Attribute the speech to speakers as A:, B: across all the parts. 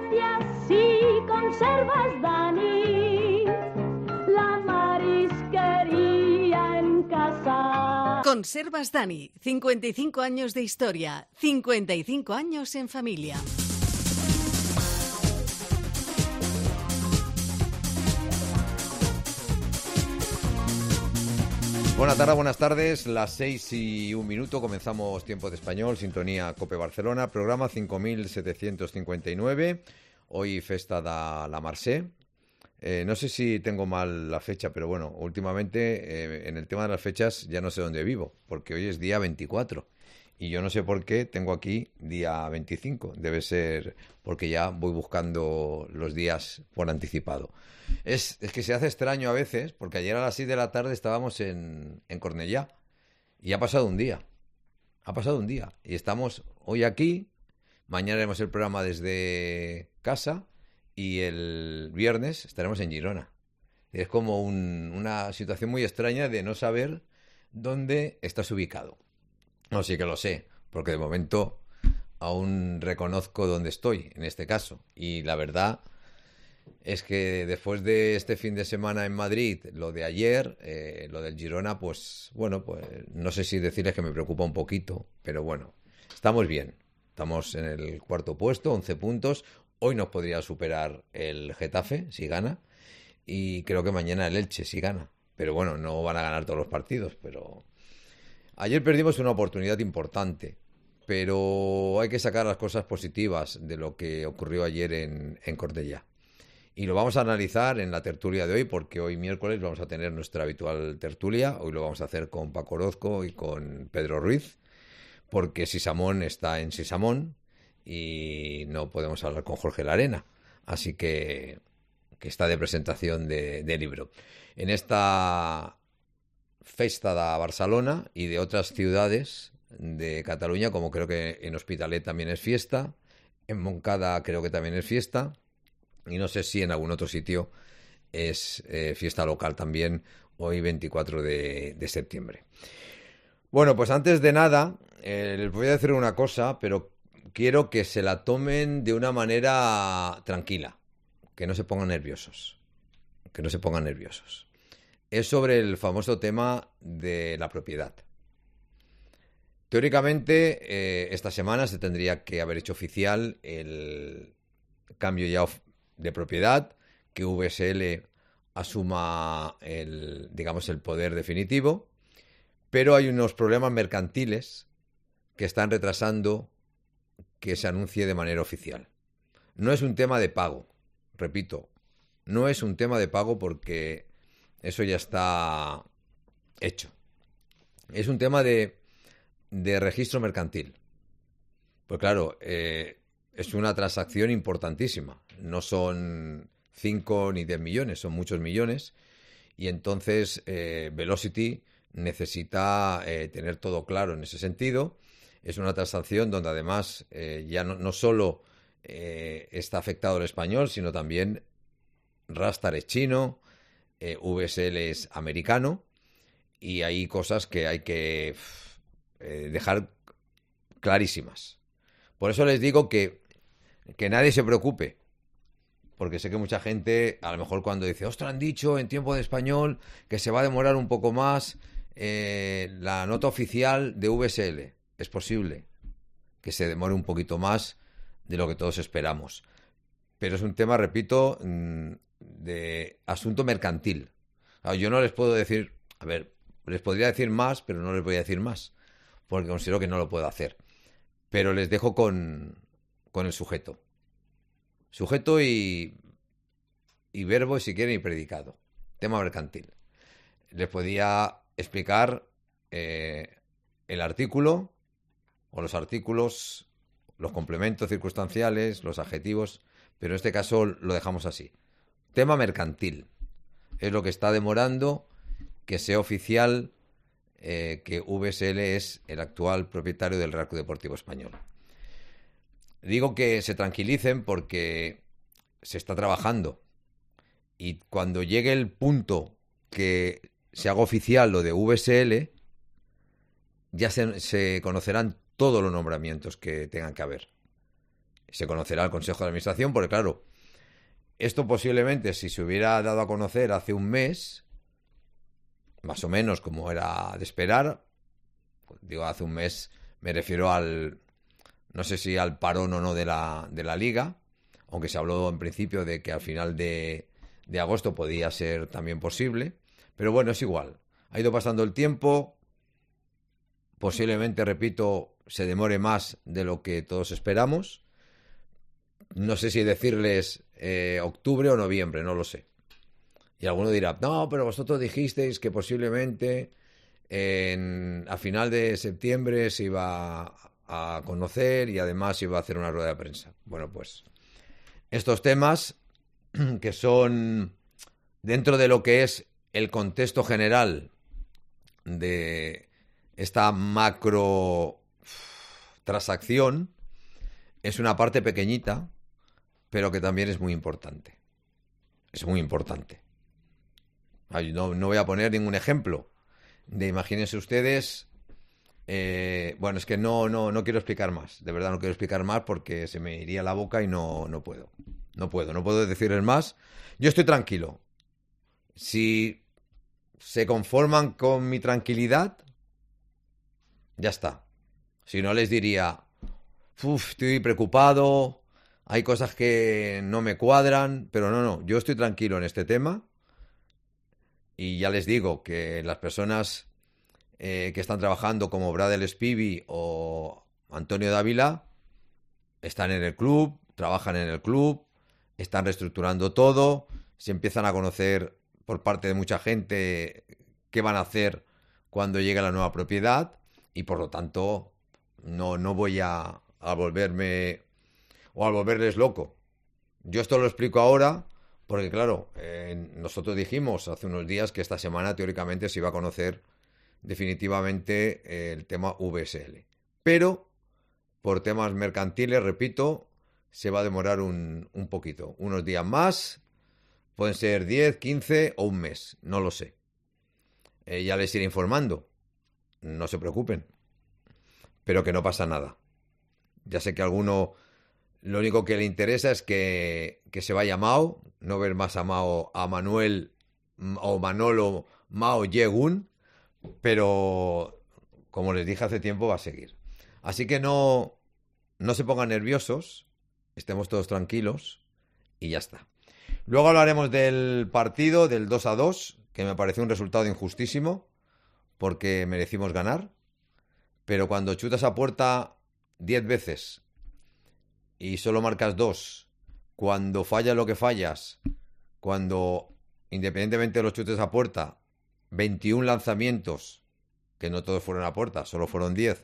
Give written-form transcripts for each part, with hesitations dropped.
A: gracias si conservas, Dani, la marisquería en casa.
B: Conservas Dani, 55 años de historia, 55 años en familia.
C: Buenas tardes, las 6:01, comenzamos Tiempo de Español, sintonía COPE Barcelona, programa 5759, hoy festa de la Mercè. No sé si tengo mal la fecha, pero bueno, últimamente en el tema de las fechas ya no sé dónde vivo, porque hoy es día 24 y yo no sé por qué tengo aquí día 25, debe ser porque ya voy buscando los días por anticipado. Es que se hace extraño a veces, porque ayer a las 6 de la tarde estábamos en Cornellá y ha pasado un día, y estamos hoy aquí, mañana haremos el programa desde casa y el viernes estaremos en Girona. Es como una situación muy extraña de no saber dónde estás ubicado. No, sí que lo sé, porque de momento aún reconozco dónde estoy, en este caso, y la verdad es que después de este fin de semana en Madrid, lo de ayer, lo del Girona, pues bueno, pues no sé si decirles que me preocupa un poquito, pero bueno, estamos bien. Estamos en el cuarto puesto, 11 puntos. Hoy nos podría superar el Getafe, si gana, y creo que mañana el Elche, si gana. Pero bueno, no van a ganar todos los partidos, pero ayer perdimos una oportunidad importante, pero hay que sacar las cosas positivas de lo que ocurrió ayer en Cornellá. Y lo vamos a analizar en la tertulia de hoy, porque hoy miércoles vamos a tener nuestra habitual tertulia. Hoy lo vamos a hacer con Paco Orozco y con Pedro Ruiz, porque Sisamón está en Sisamón y no podemos hablar con Jorge Larena. Así que está de presentación de libro. En esta festa de Barcelona y de otras ciudades de Cataluña, como creo que en Hospitalet también es fiesta, en Montcada creo que también es fiesta, y no sé si en algún otro sitio es fiesta local también, hoy 24 de septiembre. Bueno, pues antes de nada, les voy a decir una cosa, pero quiero que se la tomen de una manera tranquila, que no se pongan nerviosos, Es sobre el famoso tema de la propiedad. Teóricamente, esta semana se tendría que haber hecho oficial el cambio ya de propiedad, que VSL asuma el poder definitivo, pero hay unos problemas mercantiles que están retrasando que se anuncie de manera oficial. No es un tema de pago, repito, no es un tema de pago porque eso ya está hecho. Es un tema de registro mercantil. Pues claro, es una transacción importantísima. No son 5 ni 10 millones, son muchos millones. Y entonces Velocity necesita tener todo claro en ese sentido. Es una transacción donde además ya no solo está afectado el español, sino también Rastar es chino, VSL es americano, y hay cosas que hay que dejar clarísimas. Por eso les digo que nadie se preocupe, porque sé que mucha gente, a lo mejor cuando dice, ostras, han dicho en Tiempo de Español que se va a demorar un poco más la nota oficial de VSL. Es posible que se demore un poquito más de lo que todos esperamos. Pero es un tema, repito, de asunto mercantil. Yo no les puedo decir, les podría decir más, pero no les voy a decir más, porque considero que no lo puedo hacer. Pero les dejo con el sujeto. Sujeto y verbo, si quieren, y predicado. Tema mercantil. Les podía explicar el artículo o los artículos, los complementos circunstanciales, los adjetivos, pero en este caso lo dejamos así. Tema mercantil. Es lo que está demorando que sea oficial que VSL es el actual propietario del Real Club Deportivo Español. Digo que se tranquilicen porque se está trabajando, y cuando llegue el punto que se haga oficial lo de VSL, ya se conocerán todos los nombramientos que tengan que haber. Se conocerá el Consejo de Administración, porque claro, esto posiblemente si se hubiera dado a conocer hace un mes, más o menos como era de esperar, pues digo hace un mes, me refiero al, no sé si al parón o no de la Liga, aunque se habló en principio de que al final de agosto podía ser también posible, pero bueno, es igual. Ha ido pasando el tiempo, posiblemente, repito, se demore más de lo que todos esperamos. No sé si decirles octubre o noviembre, no lo sé. Y alguno dirá, no, pero vosotros dijisteis que posiblemente a final de septiembre se iba a conocer y además iba a hacer una rueda de prensa. Bueno, pues estos temas que son dentro de lo que es el contexto general de esta macro transacción, es una parte pequeñita, pero que también es muy importante. Es muy importante. No voy a poner ningún ejemplo. Imagínense ustedes. Bueno, es que no quiero explicar más. De verdad no quiero explicar más porque se me iría la boca y no puedo. No puedo decirles más. Yo estoy tranquilo. Si se conforman con mi tranquilidad, ya está. Si no, les diría, estoy preocupado, hay cosas que no me cuadran, pero no, yo estoy tranquilo en este tema. Y ya les digo que las personas que están trabajando como Bradel Spivi o Antonio Dávila están en el club, trabajan en el club, están reestructurando todo, se empiezan a conocer por parte de mucha gente qué van a hacer cuando llegue la nueva propiedad y por lo tanto no voy a volverme o a volverles loco. Yo esto lo explico ahora porque claro, nosotros dijimos hace unos días que esta semana teóricamente se iba a conocer definitivamente el tema VSL. Pero por temas mercantiles, repito, se va a demorar un poquito. Unos días más, pueden ser 10, 15 o un mes, no lo sé. Ya les iré informando, no se preocupen. Pero que no pasa nada. Ya sé que a alguno lo único que le interesa es que se vaya Mao, no ver más a Mao, a Manuel o Manolo Mao Yegun, pero como les dije hace tiempo va a seguir. Así que no se pongan nerviosos, estemos todos tranquilos y ya está. Luego hablaremos del partido, del 2-2, que me pareció un resultado injustísimo porque merecimos ganar, pero cuando chutas a puerta 10 veces y solo marcas 2, cuando fallas lo que fallas, cuando independientemente de los chutes a puerta, 21 lanzamientos, que no todos fueron a puerta, solo fueron 10,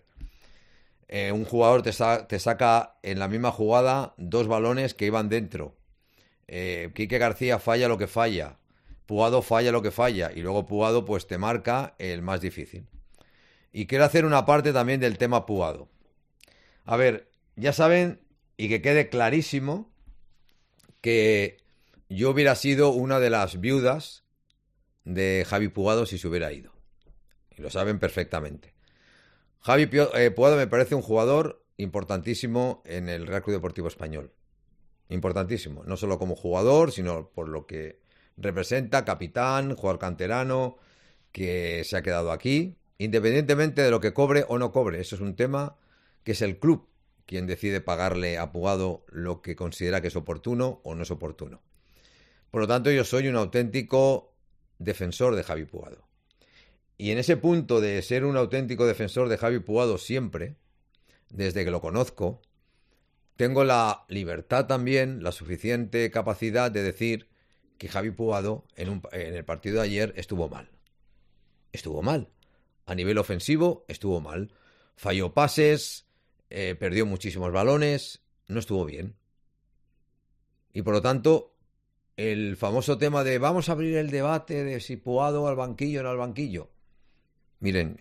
C: un jugador te saca en la misma jugada 2 balones que iban dentro, Quique García falla lo que falla, Puado falla lo que falla y luego Puado pues te marca el más difícil. Y quiero hacer una parte también del tema Puado. A ver, ya saben, y que quede clarísimo, que yo hubiera sido una de las viudas de Javi Puado si se hubiera ido. Y lo saben perfectamente. Javi Puado me parece un jugador importantísimo en el Real Club Deportivo Español. Importantísimo. No solo como jugador, sino por lo que representa, capitán, jugador canterano, que se ha quedado aquí, independientemente de lo que cobre o no cobre. Eso es un tema que es el club quien decide pagarle a Puado lo que considera que es oportuno o no es oportuno. Por lo tanto, yo soy un auténtico defensor de Javi Puado. Y en ese punto de ser un auténtico defensor de Javi Puado siempre, desde que lo conozco, tengo la libertad también, la suficiente capacidad de decir que Javi Puado en el partido de ayer estuvo mal. Estuvo mal. A nivel ofensivo estuvo mal. Falló pases, perdió muchísimos balones, no estuvo bien. Y por lo tanto, el famoso tema de vamos a abrir el debate de si Puado al banquillo o no al banquillo. Miren,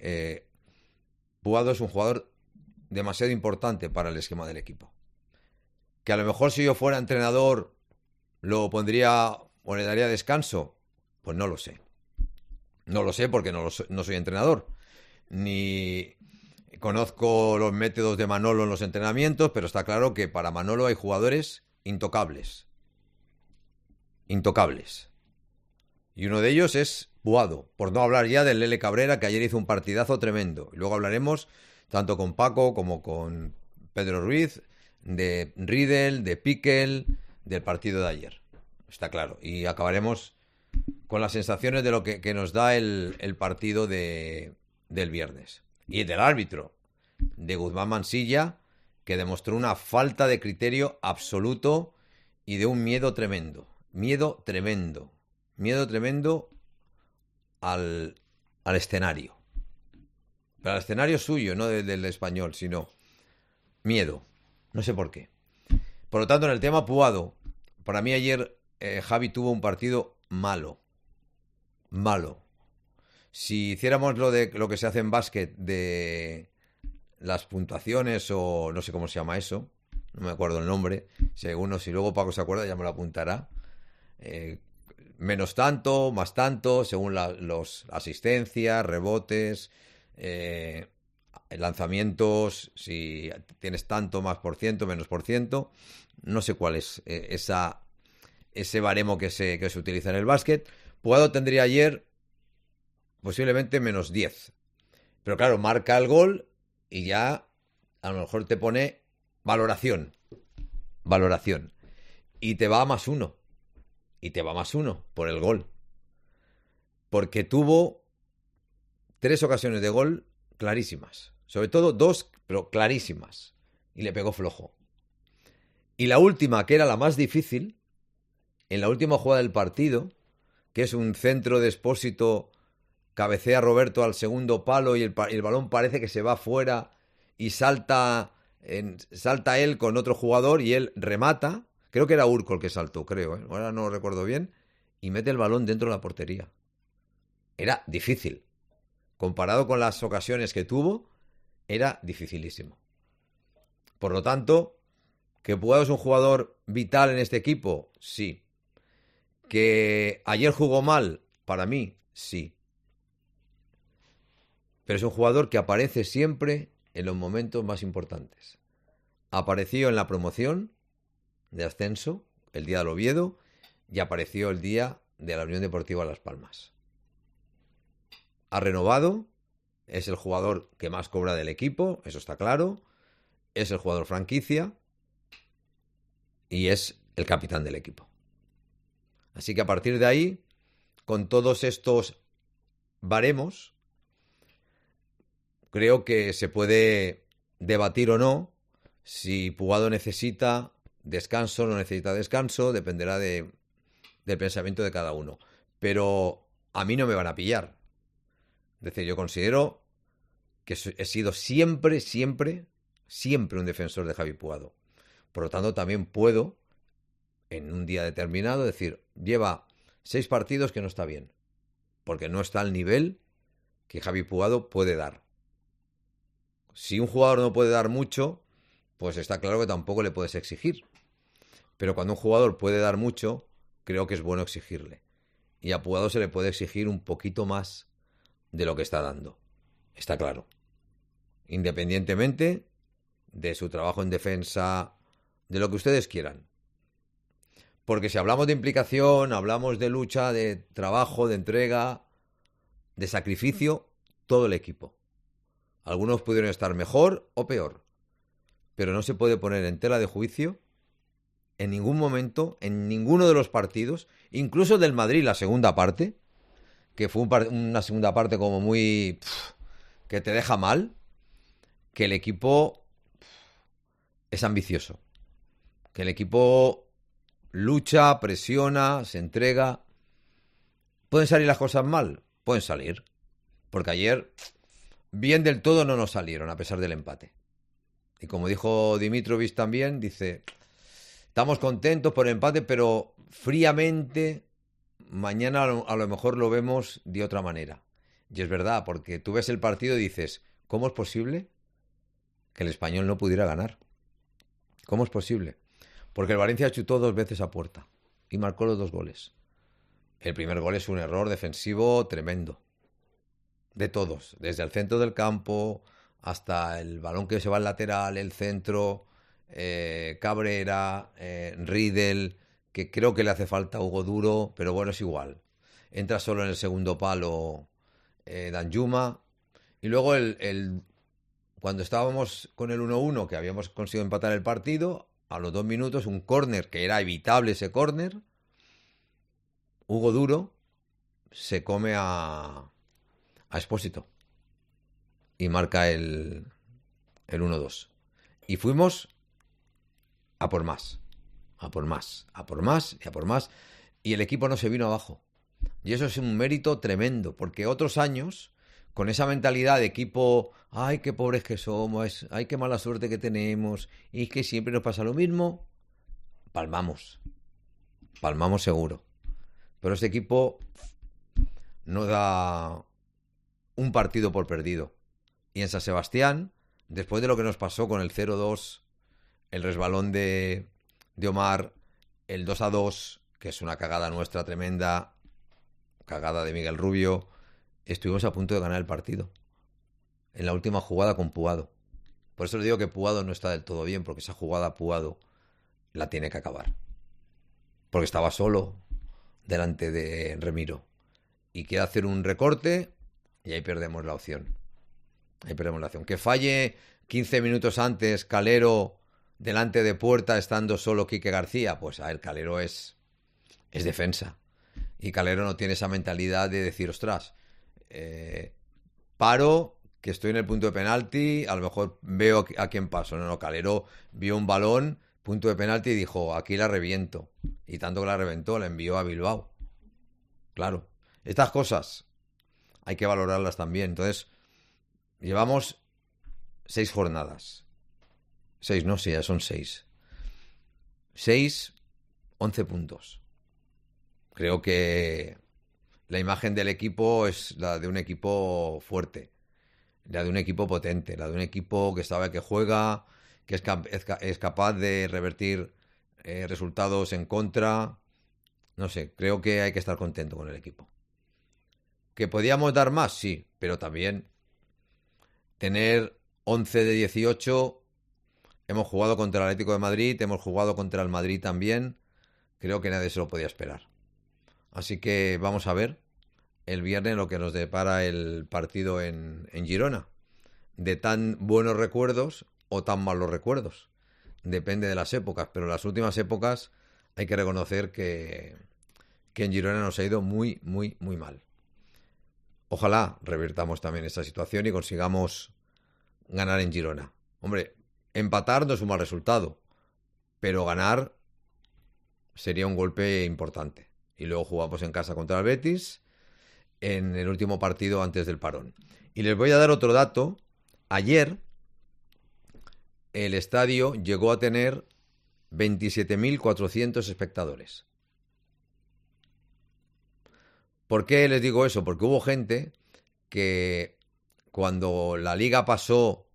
C: Puado es un jugador demasiado importante para el esquema del equipo. Que a lo mejor si yo fuera entrenador lo pondría o le daría descanso, pues no lo sé. No lo sé porque no soy entrenador. Ni Conozco los métodos de Manolo en los entrenamientos, pero está claro que para Manolo hay jugadores intocables. Intocables. Y uno de ellos es Puado, por no hablar ya del Lele Cabrera, que ayer hizo un partidazo tremendo. Y luego hablaremos, tanto con Paco como con Pedro Ruiz, de Riedel, de Piquel, del partido de ayer. Está claro. Y acabaremos con las sensaciones de lo que nos da el partido del viernes. Y del árbitro, de Guzmán Mansilla, que demostró una falta de criterio absoluto y de un miedo tremendo. Miedo tremendo. Miedo tremendo al escenario. Pero al escenario suyo, no del español, sino miedo. No sé por qué. Por lo tanto, en el tema Puado, para mí ayer Javi tuvo un partido malo. Malo. Si hiciéramos lo que se hace en básquet de las puntuaciones o no sé cómo se llama eso, no me acuerdo el nombre, si luego Paco se acuerda ya me lo apuntará, menos tanto, más tanto, según los asistencias, rebotes, lanzamientos, si tienes tanto más por ciento, menos por ciento, no sé cuál es ese baremo que se utiliza en el básquet. Puado tendría ayer posiblemente menos 10. Pero claro, marca el gol y ya a lo mejor te pone valoración. Valoración. Y te va a +1. Y te va a +1 por el gol. Porque tuvo 3 ocasiones de gol clarísimas. Sobre todo 2, pero clarísimas. Y le pegó flojo. Y la última, que era la más difícil, en la última jugada del partido, que es un centro de Expósito, cabecea Roberto al segundo palo y el balón parece que se va fuera y salta él con otro jugador y él remata. Creo que era Urco el que saltó, creo, ¿eh? Ahora no lo recuerdo bien. Y mete el balón dentro de la portería. Era difícil. Comparado con las ocasiones que tuvo, era dificilísimo. Por lo tanto, ¿que Puado es un jugador vital en este equipo? Sí. ¿Que ayer jugó mal? Para mí, sí. Pero es un jugador que aparece siempre en los momentos más importantes. Apareció en la promoción de ascenso, el día del Oviedo, y apareció el día de la Unión Deportiva Las Palmas. Ha renovado, es el jugador que más cobra del equipo, eso está claro, es el jugador franquicia y es el capitán del equipo. Así que a partir de ahí, con todos estos baremos, creo que se puede debatir o no si Puado necesita descanso o no necesita descanso, dependerá del pensamiento de cada uno. Pero a mí no me van a pillar. Es decir, yo considero que he sido siempre un defensor de Javi Puado. Por lo tanto, también puedo, en un día determinado, decir, lleva 6 partidos que no está bien, porque no está al nivel que Javi Puado puede dar. Si un jugador no puede dar mucho, pues está claro que tampoco le puedes exigir. Pero cuando un jugador puede dar mucho, creo que es bueno exigirle. Y a Puado se le puede exigir un poquito más de lo que está dando. Está claro. Independientemente de su trabajo en defensa, de lo que ustedes quieran. Porque si hablamos de implicación, hablamos de lucha, de trabajo, de entrega, de sacrificio, todo el equipo. Algunos pudieron estar mejor o peor, pero no se puede poner en tela de juicio en ningún momento, en ninguno de los partidos, incluso del Madrid, la segunda parte, que fue una segunda parte como muy... que te deja mal, que el equipo es ambicioso, que el equipo lucha, presiona, se entrega. ¿Pueden salir las cosas mal? Pueden salir, porque ayer bien del todo no nos salieron a pesar del empate. Y como dijo Dimitrovic también, dice, estamos contentos por el empate, pero fríamente mañana a lo mejor lo vemos de otra manera. Y es verdad, porque tú ves el partido y dices, ¿cómo es posible que el Español no pudiera ganar? ¿Cómo es posible? Porque el Valencia chutó 2 veces a puerta y marcó los 2 goles. El primer gol es un error defensivo tremendo. De todos, desde el centro del campo hasta el balón que se va al lateral, el centro, Cabrera, Riedel, que creo que le hace falta Hugo Duro, pero bueno, es igual. Entra solo en el segundo palo Danjuma. Y luego cuando estábamos con el 1-1, que habíamos conseguido empatar el partido, a los 2 minutos, un córner, que era evitable ese córner, Hugo Duro se come a Expósito y marca el 1-2. Y fuimos a por más, a por más, a por más y a por más. Y el equipo no se vino abajo. Y eso es un mérito tremendo, porque otros años, con esa mentalidad de equipo, ay, qué pobres que somos, ay, qué mala suerte que tenemos, y que siempre nos pasa lo mismo, palmamos seguro. Pero este equipo no da un partido por perdido. Y en San Sebastián, después de lo que nos pasó con el 0-2, el resbalón de Omar, el 2-2, que es una cagada nuestra tremenda, cagada de Miguel Rubio, estuvimos a punto de ganar el partido. En la última jugada con Puado. Por eso le digo que Puado no está del todo bien, porque esa jugada Puado la tiene que acabar. Porque estaba solo delante de Remiro. Y quiere hacer un recorte y ahí perdemos la opción. Que falle 15 minutos antes Calero delante de puerta estando solo Quique García, pues el Calero es defensa. Y Calero no tiene esa mentalidad de decir, ostras, paro, que estoy en el punto de penalti, a lo mejor veo a quién paso. No, Calero vio un balón, punto de penalti, y dijo, aquí la reviento. Y tanto que la reventó, la envió a Bilbao. Claro, estas cosas hay que valorarlas también. Entonces, llevamos 6 jornadas. 6, no, sí, ya son 6. 6, 11 puntos. Creo que la imagen del equipo es la de un equipo fuerte, la de un equipo potente, la de un equipo que sabe que juega, que es capaz de revertir resultados en contra. No sé, creo que hay que estar contento con el equipo. ¿Que podíamos dar más? Sí, pero también tener 11 de 18, hemos jugado contra el Atlético de Madrid, hemos jugado contra el Madrid también, creo que nadie se lo podía esperar. Así que vamos a ver el viernes lo que nos depara el partido en Girona. De tan buenos recuerdos o tan malos recuerdos. Depende de las épocas, pero en las últimas épocas hay que reconocer que en Girona nos ha ido muy, muy, muy mal. Ojalá revirtamos también esta situación y consigamos ganar en Girona. Hombre, empatar no es un mal resultado, pero ganar sería un golpe importante. Y luego jugamos en casa contra el Betis en el último partido antes del parón. Y les voy a dar otro dato. Ayer el estadio llegó a tener 27.400 espectadores. ¿Por qué les digo eso? Porque hubo gente que cuando la liga pasó,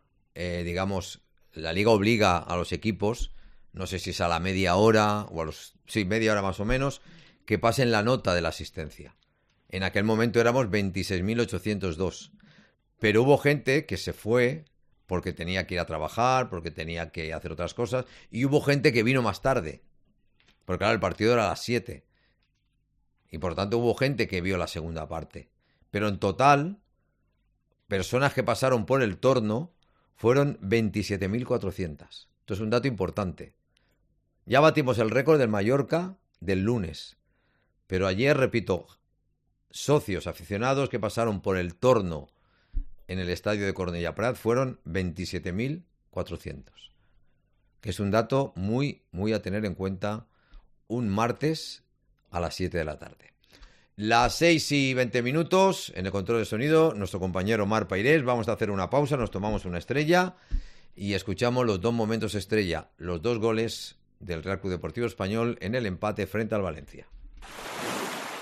C: la liga obliga a los equipos, no sé si es a la media hora o media hora más o menos, que pasen la nota de la asistencia. En aquel momento éramos 26.802. Pero hubo gente que se fue porque tenía que ir a trabajar, porque tenía que hacer otras cosas, y hubo gente que vino más tarde. Porque claro, el partido era a las 7. Y por tanto hubo gente que vio la segunda parte. Pero en total, personas que pasaron por el torno fueron 27.400. Esto es un dato importante. Ya batimos el récord del Mallorca del lunes. Pero ayer, repito, socios aficionados que pasaron por el torno en el estadio de Cornellà Prat fueron 27.400. Que es un dato muy, muy a tener en cuenta un martes a las 7 de la tarde. Las 6:20 en el control de sonido, nuestro compañero Mar Pairés. Vamos a hacer una pausa, nos tomamos una estrella y escuchamos los 2 momentos estrella, los 2 goles del Real Club Deportivo Español en el empate frente al Valencia.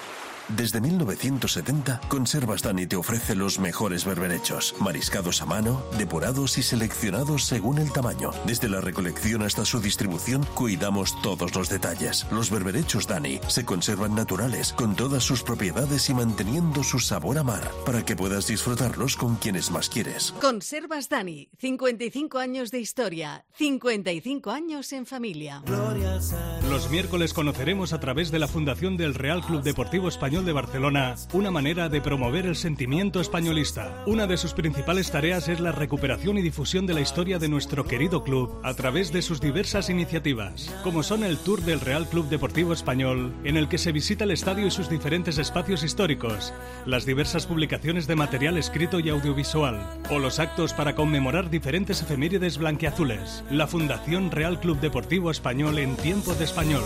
D: Desde 1970, Conservas Dani te ofrece los mejores berberechos, mariscados a mano, depurados y seleccionados según el tamaño. Desde la recolección hasta su distribución, cuidamos todos los detalles. Los berberechos Dani se conservan naturales, con todas sus propiedades y manteniendo su sabor a mar, para que puedas disfrutarlos con quienes más quieres.
B: Conservas Dani, 55 años de historia, 55 años en familia.
E: Los miércoles conoceremos a través de la Fundación del Real Club Deportivo Español de Barcelona una manera de promover el sentimiento españolista. Una de sus principales tareas es la recuperación y difusión de la historia de nuestro querido club a través de sus diversas iniciativas, como son el Tour del Real Club Deportivo Español, en el que se visita el estadio y sus diferentes espacios históricos, las diversas publicaciones de material escrito y audiovisual, o los actos para conmemorar diferentes efemérides blanquiazules. La Fundación Real Club Deportivo Español en tiempo de español.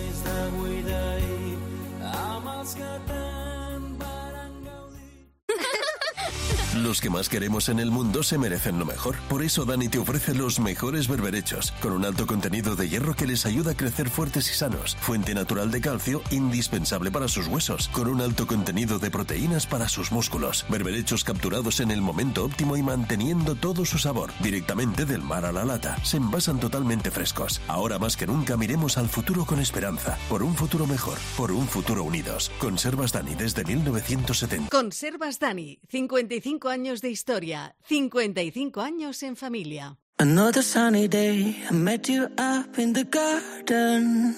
D: Los que más queremos en el mundo se merecen lo mejor. Por eso Dani te ofrece los mejores berberechos, con un alto contenido de hierro que les ayuda a crecer fuertes y sanos, fuente natural de calcio indispensable para sus huesos, con un alto contenido de proteínas para sus músculos. Berberechos capturados en el momento óptimo y manteniendo todo su sabor, directamente del mar a la lata. Se envasan totalmente frescos. Ahora más que nunca miremos al futuro con esperanza, por un futuro mejor, por un futuro unidos. Conservas Dani desde 1970.
B: Conservas Dani, 55 años de historia, 55 años en familia.
F: Another sunny day, I met you up in the garden.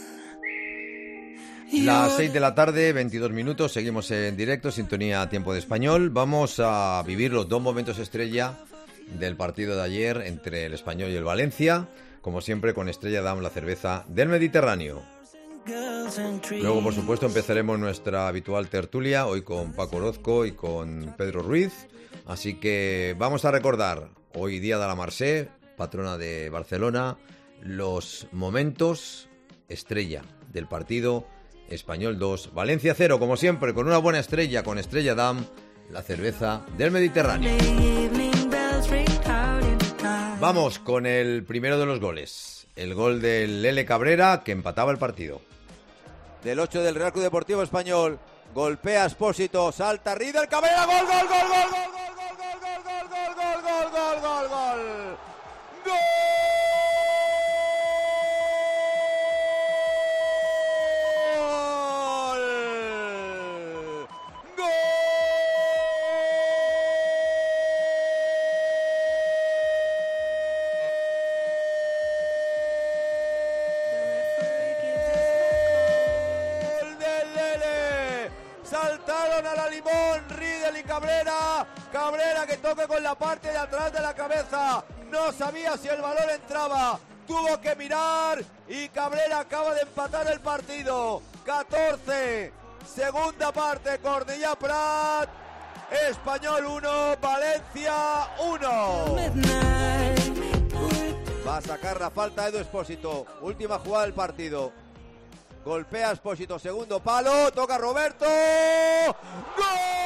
C: Las 6 de la tarde, 22 minutos, seguimos en directo, sintonía Tiempo de Español. Vamos a vivir los dos momentos estrella del partido de ayer entre el Español y el Valencia, como siempre con Estrella Damm, la cerveza del Mediterráneo. Luego, por supuesto, empezaremos nuestra habitual tertulia, hoy con Paco Orozco y con Pedro Ruiz. Así que vamos a recordar, hoy día de la Mercè, patrona de Barcelona, los momentos estrella del partido. Español 2, Valencia 0, como siempre, con una buena estrella, con Estrella Damm, la cerveza del Mediterráneo. Vamos con el primero de los goles. El gol del Lele Cabrera, que empataba el partido.
G: Del 8 del Real Club Deportivo Español, golpea Expósito, salta Riedel, Cabrera, gol, gol, gol, gol, gol, gol, gol, gol, gol, gol, gol, gol, gol, gol, gol. Cabrera que toque con la parte de atrás de la cabeza, no sabía si el balón entraba, tuvo que mirar y Cabrera acaba de empatar el partido. 14, segunda parte, Cornellà Prat, Español 1, Valencia 1. Va a sacar la falta Edu Expósito, última jugada del partido. Golpea Expósito, segundo palo, toca Roberto. ¡Gol!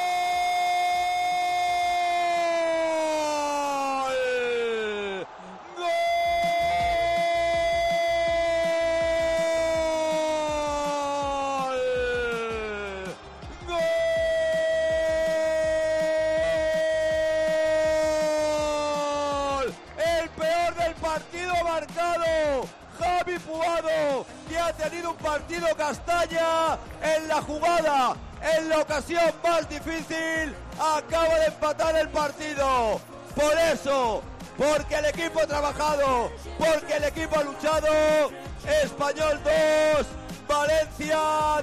G: Que ha tenido un partido castaña en la jugada, en la ocasión más difícil, acaba de empatar el partido. Por eso, porque el equipo ha trabajado, porque el equipo ha luchado. Español 2, Valencia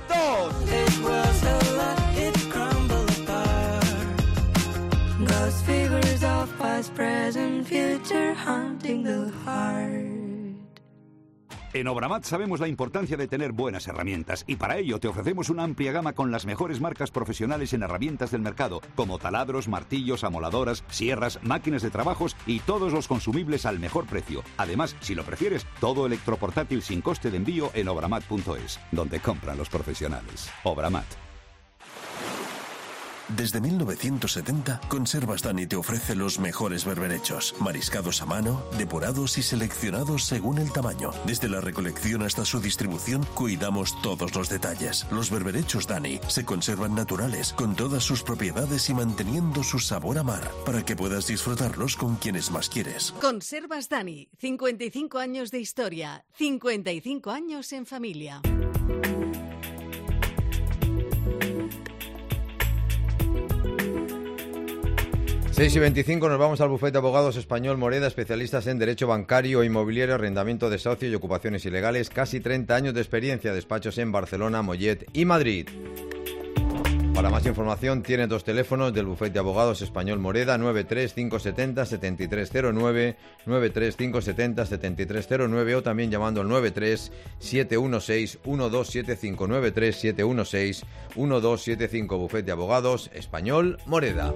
G: 2.
H: En Obramat sabemos la importancia de tener buenas herramientas y para ello te ofrecemos una amplia gama con las mejores marcas profesionales en herramientas del mercado, como taladros, martillos, amoladoras, sierras, máquinas de trabajos y todos los consumibles al mejor precio. Además, si lo prefieres, todo electroportátil sin coste de envío en obramat.es, donde compran los profesionales. Obramat.
D: Desde 1970, Conservas Dani te ofrece los mejores berberechos, mariscados a mano, depurados y seleccionados según el tamaño. Desde la recolección hasta su distribución, cuidamos todos los detalles. Los berberechos Dani se conservan naturales, con todas sus propiedades y manteniendo su sabor a mar, para que puedas disfrutarlos con quienes más quieres.
B: Conservas Dani, 55 años de historia, 55 años en familia.
C: Seis y 25 nos vamos al bufete de abogados español Moreda, especialistas en derecho bancario, inmobiliario, arrendamiento de socios y ocupaciones ilegales. Casi 30 años de experiencia, despachos en Barcelona, Mollet y Madrid. Para más información tiene 2 teléfonos del bufete de abogados español Moreda, 93570-7309, 93570-7309 o también llamando al 93716-1275, 93716-1275, bufete de abogados español Moreda.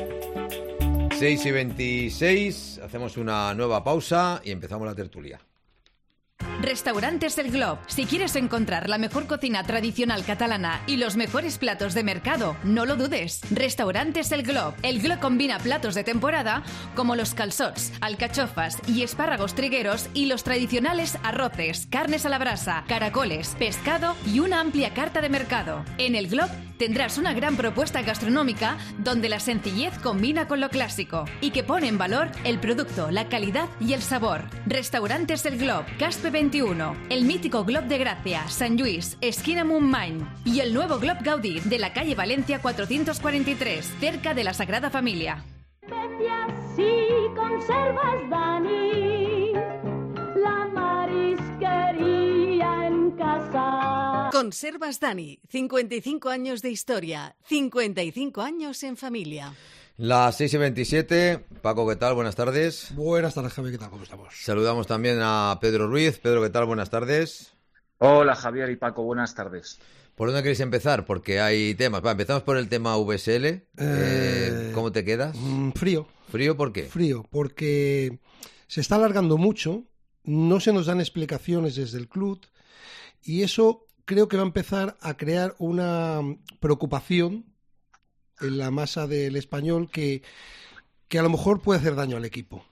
C: 6 y 26, hacemos una nueva pausa y empezamos la tertulia.
I: Restaurantes El Glob. Si quieres encontrar la mejor cocina tradicional catalana y los mejores platos de mercado, no lo dudes. Restaurantes El Glob. El Glob combina platos de temporada como los calçots, alcachofas y espárragos trigueros y los tradicionales arroces, carnes a la brasa, caracoles, pescado y una amplia carta de mercado. En El Glob tendrás una gran propuesta gastronómica donde la sencillez combina con lo clásico y que pone en valor el producto, la calidad y el sabor. Restaurantes El Glob, Caspe 21, el mítico Glob de Gracia, San Luis, esquina Montmany y el nuevo Glob Gaudí de la calle Valencia 443, cerca de la Sagrada Familia.
A: Sí, conservas Dani, la marisquería en casa.
B: Conservas Dani, 55 años de historia, 55 años en familia.
C: Las 6 y 27, Paco, ¿qué tal? Buenas tardes.
J: Buenas tardes, Javier, ¿qué tal? ¿Cómo estamos?
C: Saludamos también a Pedro Ruiz. Pedro, ¿qué tal? Buenas tardes.
K: Hola, Javier y Paco, buenas tardes.
C: ¿Por dónde queréis empezar? Porque hay temas. Empezamos por el tema VSL. ¿Cómo te quedas?
J: Frío.
C: ¿Frío por qué?
J: Frío, porque se está alargando mucho, no se nos dan explicaciones desde el club y eso creo que va a empezar a crear una preocupación en la masa del español que a lo mejor puede hacer daño al equipo.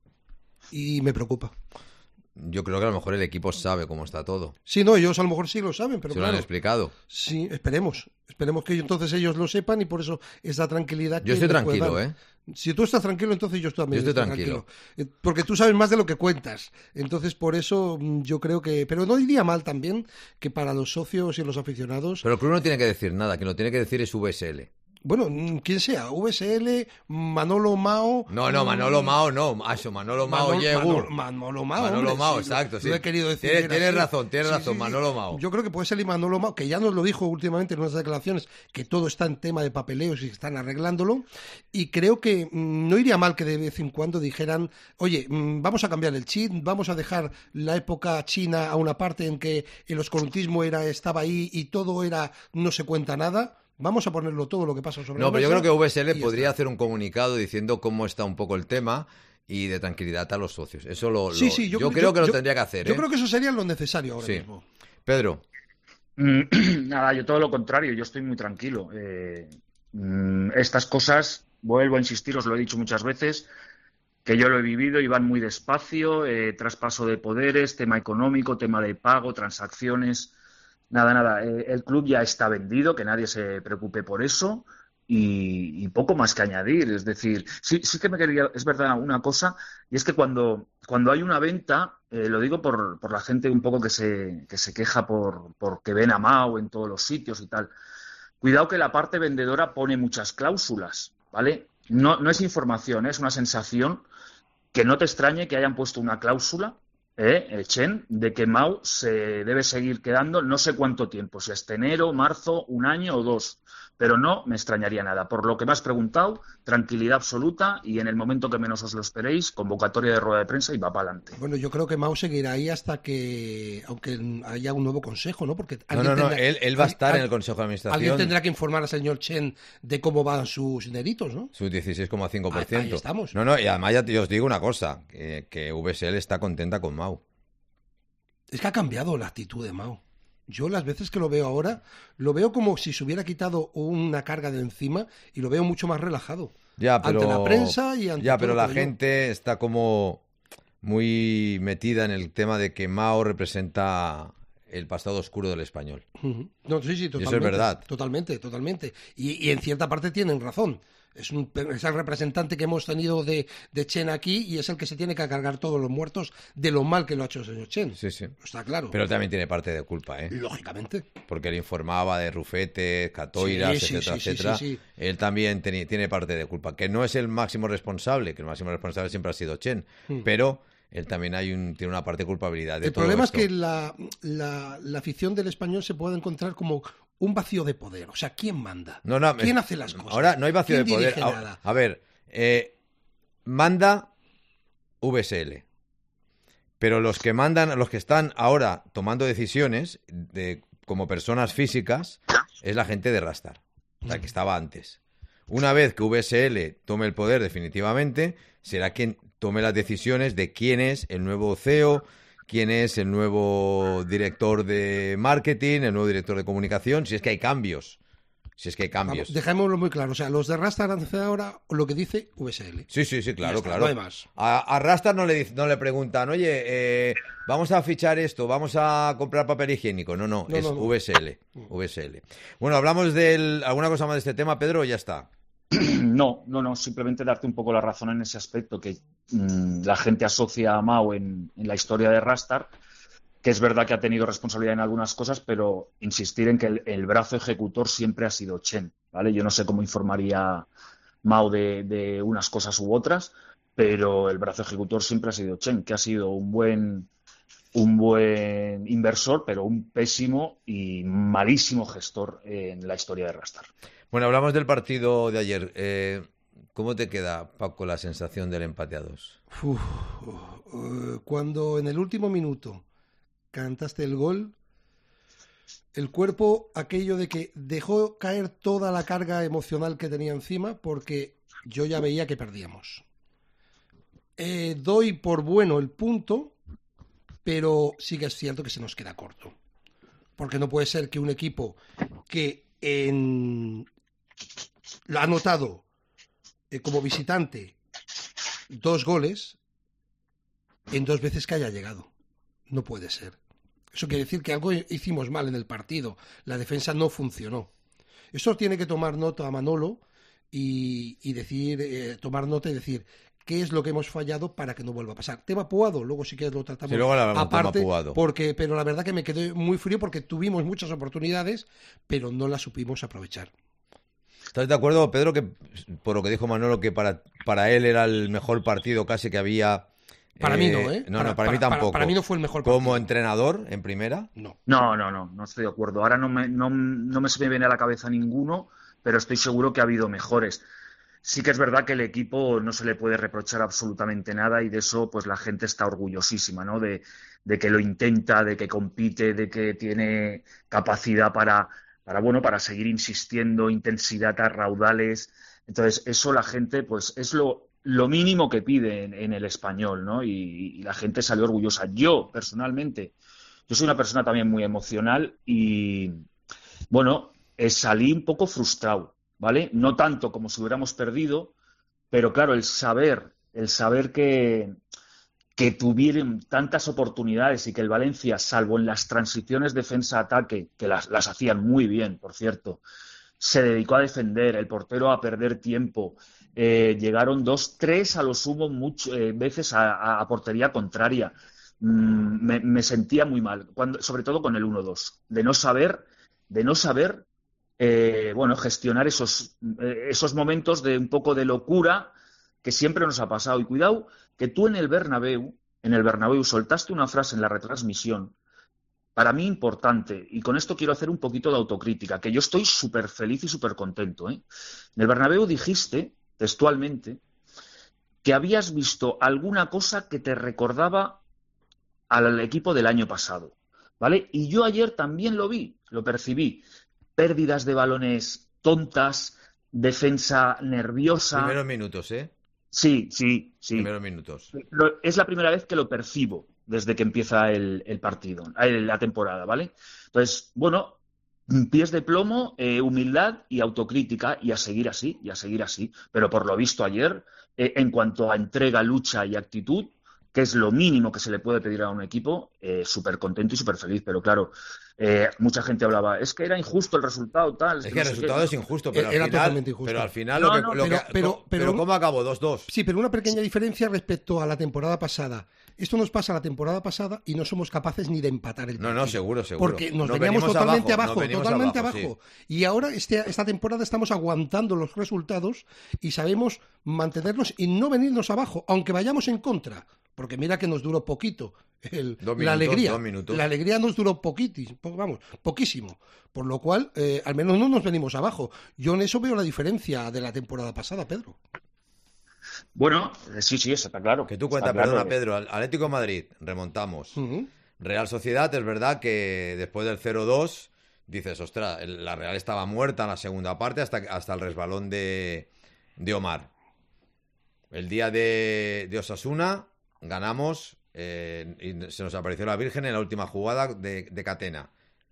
J: Y me preocupa.
C: Yo creo que a lo mejor el equipo sabe cómo está todo.
J: Sí, no, ellos a lo mejor sí lo saben, pero
C: ¿Se lo han explicado?
J: Sí, esperemos que entonces ellos lo sepan y por eso esa tranquilidad.
C: Yo estoy tranquilo, ¿eh?
J: Si tú estás tranquilo, entonces yo también
C: estoy tranquilo.
J: Porque tú sabes más de lo que cuentas. Entonces, por eso yo creo que... Pero no iría mal también que para los socios y los aficionados...
C: Pero el club no tiene que decir nada, quien lo tiene que decir es VSL.
J: Bueno, quien sea, VSL, Manolo Mao...
C: No, Manolo Mao no, Manolo Mao Yegur.
J: Manolo Mao,
C: Manolo Mao,
J: sí,
C: exacto, sí.
J: Lo he querido decir.
C: Tienes razón,
J: sí,
C: Manolo Mao.
J: Yo creo que puede ser el Manolo Mao, que ya nos lo dijo últimamente en unas declaraciones, que todo está en tema de papeleos y están arreglándolo, y creo que no iría mal que de vez en cuando dijeran, oye, vamos a cambiar el chip, vamos a dejar la época china a una parte en que el oscurantismo estaba ahí y todo era no se cuenta nada. Vamos a ponerlo todo lo que pasa sobre la mesa.
C: No, pero yo creo que VSL podría hacer un comunicado diciendo cómo está un poco el tema y de tranquilidad a los socios. Eso yo creo que lo tendría que hacer.
J: Yo creo que eso sería lo necesario ahora mismo.
C: Pedro.
K: Nada, yo todo lo contrario. Yo estoy muy tranquilo. Estas cosas, vuelvo a insistir, os lo he dicho muchas veces, que yo lo he vivido y van muy despacio. Traspaso de poderes, tema económico, tema de pago, transacciones... Nada, el club ya está vendido, que nadie se preocupe por eso y poco más que añadir. Es decir, sí que me quería, es verdad, una cosa, y es que cuando hay una venta, lo digo por la gente un poco que se queja porque ven a Mao en todos los sitios y tal. Cuidado que la parte vendedora pone muchas cláusulas, ¿vale? No es información, es una sensación, que no te extrañe que hayan puesto una cláusula, Chen, de que Mao se debe seguir quedando no sé cuánto tiempo, si hasta enero, marzo, un año o 2, pero no me extrañaría nada. Por lo que me has preguntado, tranquilidad absoluta y en el momento que menos os lo esperéis, convocatoria de rueda de prensa y va para adelante.
J: Bueno, yo creo que Mao seguirá ahí hasta que, aunque haya un nuevo consejo, ¿no? Porque
C: él va a estar en el consejo de administración.
J: Alguien tendrá que informar al señor Chen de cómo van sus dineritos, ¿no?
C: Sus 16,5%.
J: Ahí estamos.
C: No, y además ya os digo una cosa, que VSL está contenta con Mao.
J: Es que ha cambiado la actitud de Mao. Yo las veces que lo veo ahora, lo veo como si se hubiera quitado una carga de encima y lo veo mucho más relajado.
C: Ya, pero,
J: ante la prensa y ante
C: ya,
J: todo,
C: pero la
J: creo yo.
C: gente está como muy metida en el tema de que Mao representa el pasado oscuro del español.
J: Ujú. No, sí,
C: Y
J: totalmente.
C: eso es verdad.
J: Totalmente. Y en cierta parte tienen razón. Es el representante que hemos tenido de Chen aquí y es el que se tiene que cargar todos los muertos de lo mal que lo ha hecho el señor Chen.
C: Sí, sí.
J: Está claro.
C: Pero también tiene parte de culpa, ¿eh?
J: Lógicamente.
C: Porque él informaba de rufetes, catoiras,
J: Sí,
C: etcétera.
J: sí.
C: Él también tiene parte de culpa. Que no es el máximo responsable, que el máximo responsable siempre ha sido Chen. Pero él también tiene una parte de culpabilidad de
J: El
C: todo
J: problema
C: esto.
J: es que la afición del español se puede encontrar como un vacío de poder. O sea, ¿quién manda?
C: No,
J: ¿Quién hace las cosas?
C: Ahora no hay vacío de
J: ¿Quién
C: poder.
J: dirige nada?
C: A ver, manda VSL. Pero los que mandan, los que están ahora tomando decisiones como personas físicas, es la gente de Rastar, la que estaba antes. Una vez que VSL tome el poder definitivamente, será quien tome las decisiones de quién es el nuevo CEO, quién es el nuevo director de marketing, el nuevo director de comunicación, si es que hay cambios.
J: Vamos, dejémoslo muy claro. O sea, los de Rastar hacen ahora lo que dice VSL.
C: Sí, claro,
J: está,
C: claro.
J: no hay más.
C: A Rastar no le preguntan, oye, vamos a fichar esto, vamos a comprar papel higiénico. No, es VSL. Bueno, hablamos ¿alguna cosa más de este tema, Pedro, o ya está?
K: No, simplemente darte un poco la razón en ese aspecto, que la gente asocia a Mao en la historia de Rastar, que es verdad que ha tenido responsabilidad en algunas cosas, pero insistir en que el brazo ejecutor siempre ha sido Chen, ¿vale? Yo no sé cómo informaría Mao de unas cosas u otras, pero el brazo ejecutor siempre ha sido Chen, que ha sido un buen inversor, pero un pésimo y malísimo gestor en la historia de Rastar.
C: Bueno, hablamos del partido de ayer. ¿Cómo te queda, Paco, la sensación del empate a 2?
J: Cuando en el último minuto cantaste el gol, el cuerpo, aquello de que dejó caer toda la carga emocional que tenía encima, porque yo ya veía que perdíamos. Doy por bueno el punto, pero sí que es cierto que se nos queda corto. Porque no puede ser que un equipo que lo ha anotado como visitante 2 goles en 2 veces que haya llegado. No puede ser. Eso quiere decir que algo hicimos mal en el partido. La defensa no funcionó. Eso tiene que tomar nota a Manolo y decir, tomar nota y decir qué es lo que hemos fallado para que no vuelva a pasar. Tema Puado, luego sí que lo tratamos
C: luego
J: aparte,
C: tema Puado.
J: Pero la verdad que me quedé muy frío porque tuvimos muchas oportunidades, pero no las supimos aprovechar.
C: ¿Estás de acuerdo, Pedro, que por lo que dijo Manolo, que para él era el mejor partido casi que había?
J: Para mí no, ¿eh?
C: Para mí tampoco.
J: Para mí no fue el mejor partido.
C: ¿Como entrenador en primera?
K: No estoy de acuerdo. Ahora no se me viene a la cabeza ninguno, pero estoy seguro que ha habido mejores. Sí que es verdad que el equipo no se le puede reprochar absolutamente nada y de eso pues la gente está orgullosísima, ¿no? De que lo intenta, de que compite, de que tiene capacidad para seguir insistiendo, intensidad a raudales. Entonces, eso la gente, pues, es lo mínimo que pide en el español, ¿no? Y la gente salió orgullosa. Yo, personalmente, yo soy una persona también muy emocional y, bueno, salí un poco frustrado, ¿vale? No tanto como si hubiéramos perdido, pero claro, el saber que tuvieron tantas oportunidades y que el Valencia, salvo en las transiciones defensa-ataque, que las hacían muy bien, por cierto, se dedicó a defender, el portero a perder tiempo, llegaron 2, 3 a lo sumo veces a portería contraria. Me sentía muy mal, sobre todo con el 1-2, de no saber gestionar esos momentos de un poco de locura que siempre nos ha pasado. Y cuidado, que tú en el Bernabéu soltaste una frase en la retransmisión, para mí importante, y con esto quiero hacer un poquito de autocrítica, que yo estoy súper feliz y súper contento, ¿eh? En el Bernabéu dijiste, textualmente, que habías visto alguna cosa que te recordaba al equipo del año pasado, ¿vale? Y yo ayer también lo vi, lo percibí. Pérdidas de balones tontas, defensa nerviosa.
C: Primeros minutos, ¿eh?
K: Sí.
C: Primeros minutos.
K: Es la primera vez que lo percibo, desde que empieza el partido, la temporada, ¿vale? Entonces, bueno, pies de plomo, humildad y autocrítica, y a seguir así. Pero por lo visto ayer, en cuanto a entrega, lucha y actitud, que es lo mínimo que se le puede pedir a un equipo, súper contento y súper feliz. Pero claro, mucha gente hablaba, es que era injusto el resultado, tal.
C: Es que el resultado es injusto, pero
J: era
C: al final,
J: totalmente injusto.
C: Pero al final,
J: pero
C: ¿cómo acabó? 2-2.
J: Sí, pero una pequeña diferencia respecto a la temporada pasada. Esto nos pasa la temporada pasada y no somos capaces ni de empatar el partido.
C: No, seguro.
J: Porque nos veníamos totalmente abajo.
C: Sí.
J: Y ahora esta temporada estamos aguantando los resultados y sabemos mantenernos y no venirnos abajo, aunque vayamos en contra. Porque mira que nos duró poquito la alegría.
C: 2 minutos.
J: La alegría nos duró poquísimo. Por lo cual, al menos no nos venimos abajo. Yo en eso veo la diferencia de la temporada pasada, Pedro.
K: Bueno, sí, eso está claro.
C: Que tú cuentas, perdona, Pedro, Atlético de Madrid, remontamos. Real Sociedad, es verdad que después del 0-2, dices, ostras, la Real estaba muerta en la segunda parte hasta el resbalón de Omar. El día de Osasuna ganamos y se nos apareció la Virgen en la última jugada de Catena.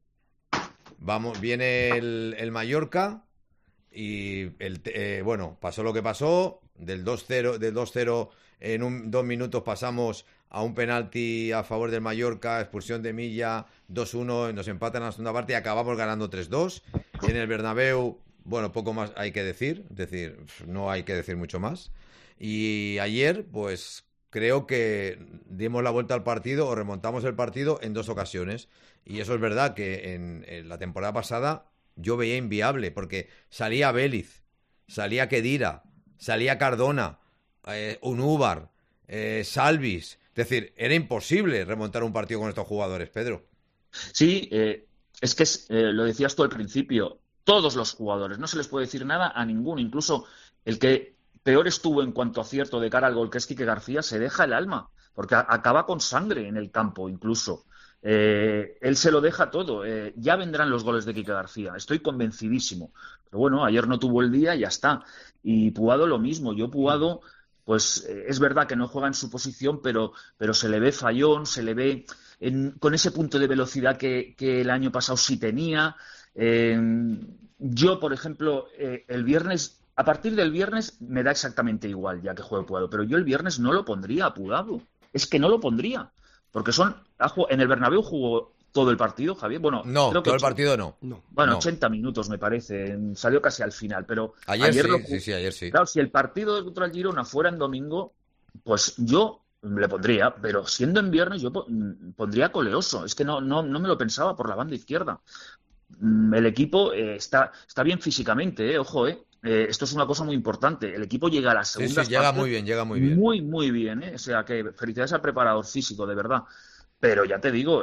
C: Viene el Mallorca y pasó lo que pasó. Del 2-0 en 2 minutos pasamos a un penalti a favor del Mallorca, expulsión de Milla, 2-1, nos empatan en la segunda parte y acabamos ganando 3-2. En el Bernabéu, poco más hay que decir, es decir, no hay que decir mucho más. Y ayer, pues creo que dimos la vuelta al partido o remontamos el partido en 2 ocasiones. Y eso es verdad que en la temporada pasada yo veía inviable, porque salía Vélez, salía Khedira, salía Cardona, Unúbar, Salvis. Es decir, era imposible remontar un partido con estos jugadores, Pedro.
K: Sí, es que lo decías tú al principio, todos los jugadores, no se les puede decir nada a ninguno, incluso el que peor estuvo en cuanto a acierto de cara al gol, que es Quique García, se deja el alma, porque acaba con sangre en el campo incluso. Él se lo deja todo. Ya vendrán los goles de Quique García, estoy convencidísimo. Pero bueno, ayer no tuvo el día y ya está. Y Puado lo mismo. Puado, pues es verdad que no juega en su posición, pero se le ve fallón, se le ve con ese punto de velocidad que el año pasado sí tenía. Yo, por ejemplo, a partir del viernes me da exactamente igual ya que juegue Puado, pero yo el viernes no lo pondría a Puado. Es que no lo pondría. Porque en el Bernabéu jugó todo el partido, Javier. Bueno,
C: no,
K: creo que
C: todo el partido no.
K: Bueno, 80 minutos me parece. Salió casi al final, pero
C: ayer sí.
K: Claro, si el partido contra el Girona fuera en domingo, pues yo le pondría, pero siendo en viernes yo pondría a Coleoso. Es que no me lo pensaba por la banda izquierda. El equipo está bien físicamente, ojo, esto es una cosa muy importante. El equipo llega a la segunda.
C: Sí, llega muy bien.
K: Muy bien, O sea, que felicidades al preparador físico, de verdad. Pero ya te digo,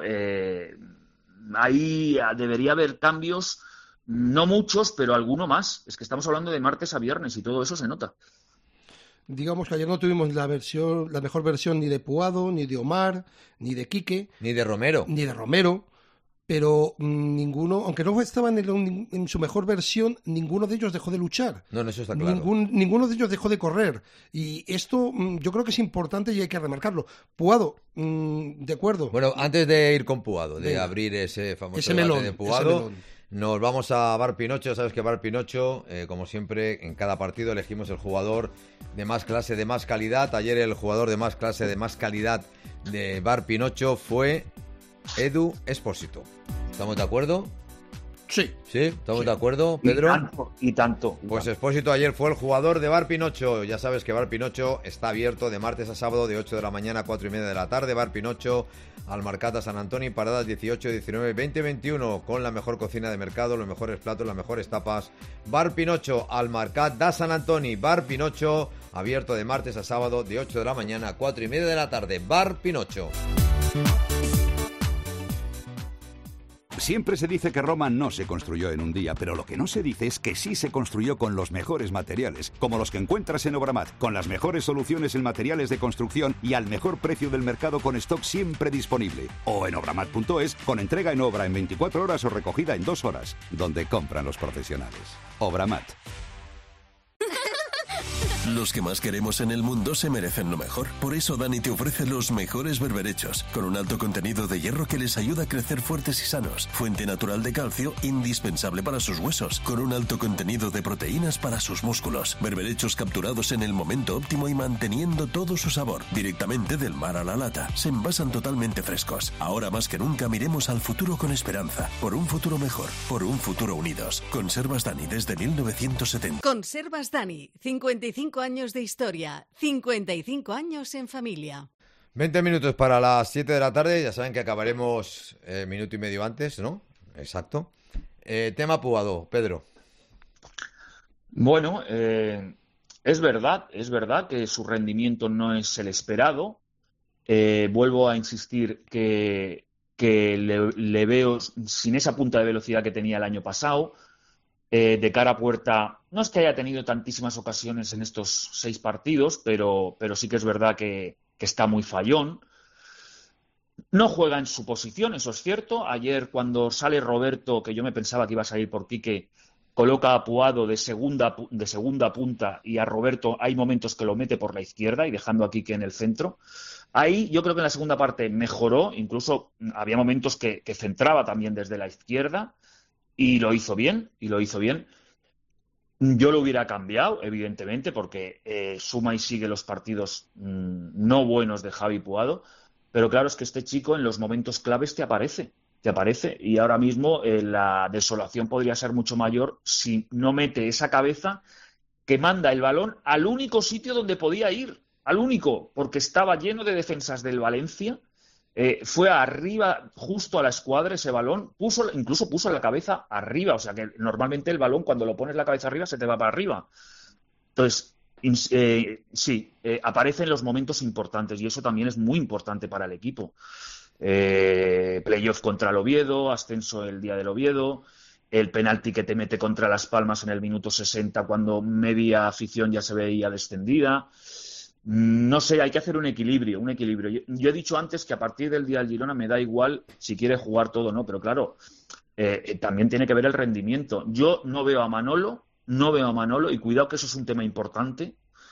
K: ahí debería haber cambios, no muchos, pero alguno más. Es que estamos hablando de martes a viernes y todo eso se nota.
J: Digamos que ayer no tuvimos la mejor versión ni de Puado, ni de Omar, ni de Quique.
C: Ni de Romero.
J: Pero ninguno, aunque no estaban en su mejor versión, ninguno de ellos dejó de luchar.
C: No, eso está claro.
J: Ninguno de ellos dejó de correr. Y esto yo creo que es importante y hay que remarcarlo. Puado, de acuerdo.
C: Bueno, antes de ir con Puado, de abrir ese famoso debate de Puado, nos vamos a Bar Pinocho. Sabes que Bar Pinocho, como siempre, en cada partido elegimos el jugador de más clase, de más calidad. Ayer el jugador de más clase, de más calidad de Bar Pinocho fue Edu Espósito. ¿Estamos de acuerdo?
J: Sí.
C: ¿Sí? ¿Estamos de acuerdo, Pedro?
K: Y tanto.
C: Pues Espósito ayer fue el jugador de Bar Pinocho. Ya sabes que Bar Pinocho está abierto de martes a sábado de 8 de la mañana a 4 y media de la tarde. Bar Pinocho, Almarcata, San Antonio, paradas 18, 19, 20, 21, con la mejor cocina de mercado, los mejores platos, las mejores tapas. Bar Pinocho, Almarcata, San Antonio. Bar Pinocho, abierto de martes a sábado de 8 de la mañana a 4 y media de la tarde. Bar Pinocho.
H: Siempre se dice que Roma no se construyó en un día, pero lo que no se dice es que sí se construyó con los mejores materiales, como los que encuentras en Obramat, con las mejores soluciones en materiales de construcción y al mejor precio del mercado con stock siempre disponible. O en obramat.es, con entrega en obra en 24 horas o recogida en 2 horas, donde compran los profesionales. Obramat.
D: Los que más queremos en el mundo se merecen lo mejor. Por eso Dani te ofrece los mejores berberechos, con un alto contenido de hierro que les ayuda a crecer fuertes y sanos. Fuente natural de calcio, indispensable para sus huesos, con un alto contenido de proteínas para sus músculos. Berberechos capturados en el momento óptimo y manteniendo todo su sabor. Directamente del mar a la lata. Se envasan totalmente frescos. Ahora más que nunca miremos al futuro con esperanza. Por un futuro mejor. Por un futuro unidos. Conservas Dani desde 1970.
B: Conservas Dani, 55 años de historia, 55 años en familia.
C: 20 minutos para las 7 de la tarde, ya saben que acabaremos minuto y medio antes, ¿no? Exacto. Tema Puado, Pedro.
K: Bueno, es verdad que su rendimiento no es el esperado. Vuelvo a insistir que le veo sin esa punta de velocidad que tenía el año pasado. De cara a puerta, no es que haya tenido tantísimas ocasiones en estos 6 partidos, pero sí que es verdad que está muy fallón. No juega en su posición, eso es cierto. Ayer, cuando sale Roberto, que yo me pensaba que iba a salir por Quique, coloca a Puado de segunda punta, y a Roberto hay momentos que lo mete por la izquierda y dejando a Quique en el centro. Ahí yo creo que en la segunda parte mejoró, incluso había momentos que centraba también desde la izquierda. Y lo hizo bien. Yo lo hubiera cambiado, evidentemente, porque suma y sigue los partidos no buenos de Javi Puado. Pero claro, es que este chico en los momentos claves te aparece. Y ahora mismo la desolación podría ser mucho mayor si no mete esa cabeza que manda el balón al único sitio donde podía ir. Al único, porque estaba lleno de defensas del Valencia. Fue arriba, justo a la escuadra ese balón, incluso puso la cabeza arriba, o sea que normalmente el balón cuando lo pones la cabeza arriba se te va para arriba. Entonces, aparece en los momentos importantes y eso también es muy importante para el equipo. Playoff contra el Oviedo, ascenso el día del Oviedo, el penalti que te mete contra Las Palmas en el minuto 60 cuando media afición ya se veía descendida. No sé, hay que hacer un equilibrio. Yo he dicho antes que a partir del día del Girona me da igual si quiere jugar todo o no, pero claro, también tiene que ver el rendimiento. Yo no veo a Manolo, y cuidado que eso es un tema importante,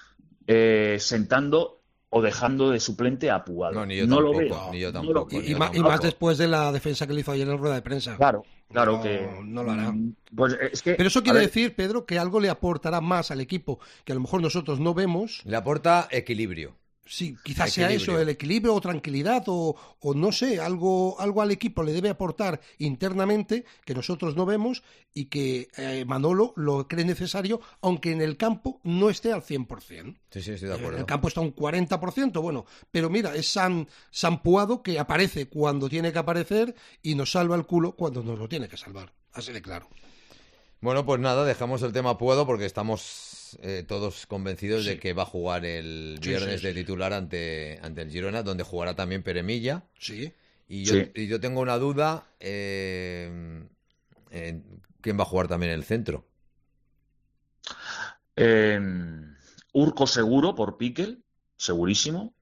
K: sentando o dejando de suplente a Puado.
C: No, ni yo tampoco, lo veo. Ni yo tampoco.
J: Y más después de la defensa que le hizo ayer en rueda de prensa.
K: Claro que
J: no lo hará.
K: Pues es que,
J: pero eso quiere decir, Pedro, que algo le aportará más al equipo que a lo mejor nosotros no vemos.
C: Le aporta equilibrio.
J: Sí, quizás sea eso, el equilibrio o tranquilidad o no sé, algo al equipo le debe aportar internamente que nosotros no vemos y que Manolo lo cree necesario, aunque en el campo no esté al 100%.
C: Sí, estoy de acuerdo.
J: En el campo está un 40%, bueno, pero mira, es San Puado que aparece cuando tiene que aparecer y nos salva el culo cuando nos lo tiene que salvar, así de claro.
C: Bueno, pues nada, dejamos el tema Puado porque estamos todos convencidos de que va a jugar el viernes de titular ante el Girona, donde jugará también Pere Milla.
J: Sí.
C: Y yo tengo una duda, ¿quién va a jugar también en el centro?
K: Urco seguro por Piquel, segurísimo.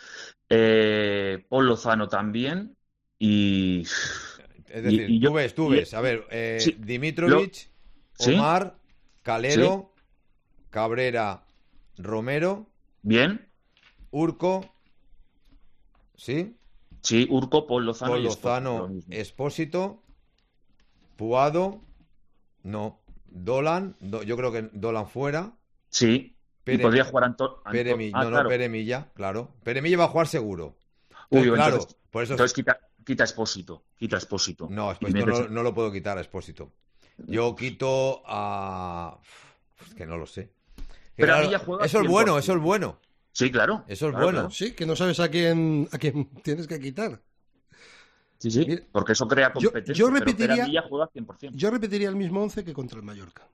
K: Paul Lozano también. Y...
C: Es decir, tú ves, a ver, Dimitrovic, Omar, Calero, Cabrera, Romero.
K: Bien.
C: Urco. ¿Sí?
K: Sí, Urco, Paul Lozano,
C: Expósito, Puado, no, Dolan, yo creo que Dolan fuera.
K: Sí. Y podría jugar
C: Pere Milla, claro. Pere Milla va a jugar seguro.
K: Claro, por eso entonces quita Expósito.
C: No, Expósito no lo puedo quitar a Expósito. Yo quito a... Es que no lo sé.
K: Pero claro, Milla juega
C: eso es bueno, eso es bueno.
K: Sí, claro.
C: Eso es bueno.
J: Claro. Sí, que no sabes a quién tienes que quitar.
K: Sí, mira, porque eso crea competencia. Yo repetiría, pero Milla juega 100%.
J: Yo repetiría el mismo 11 que contra el Mallorca.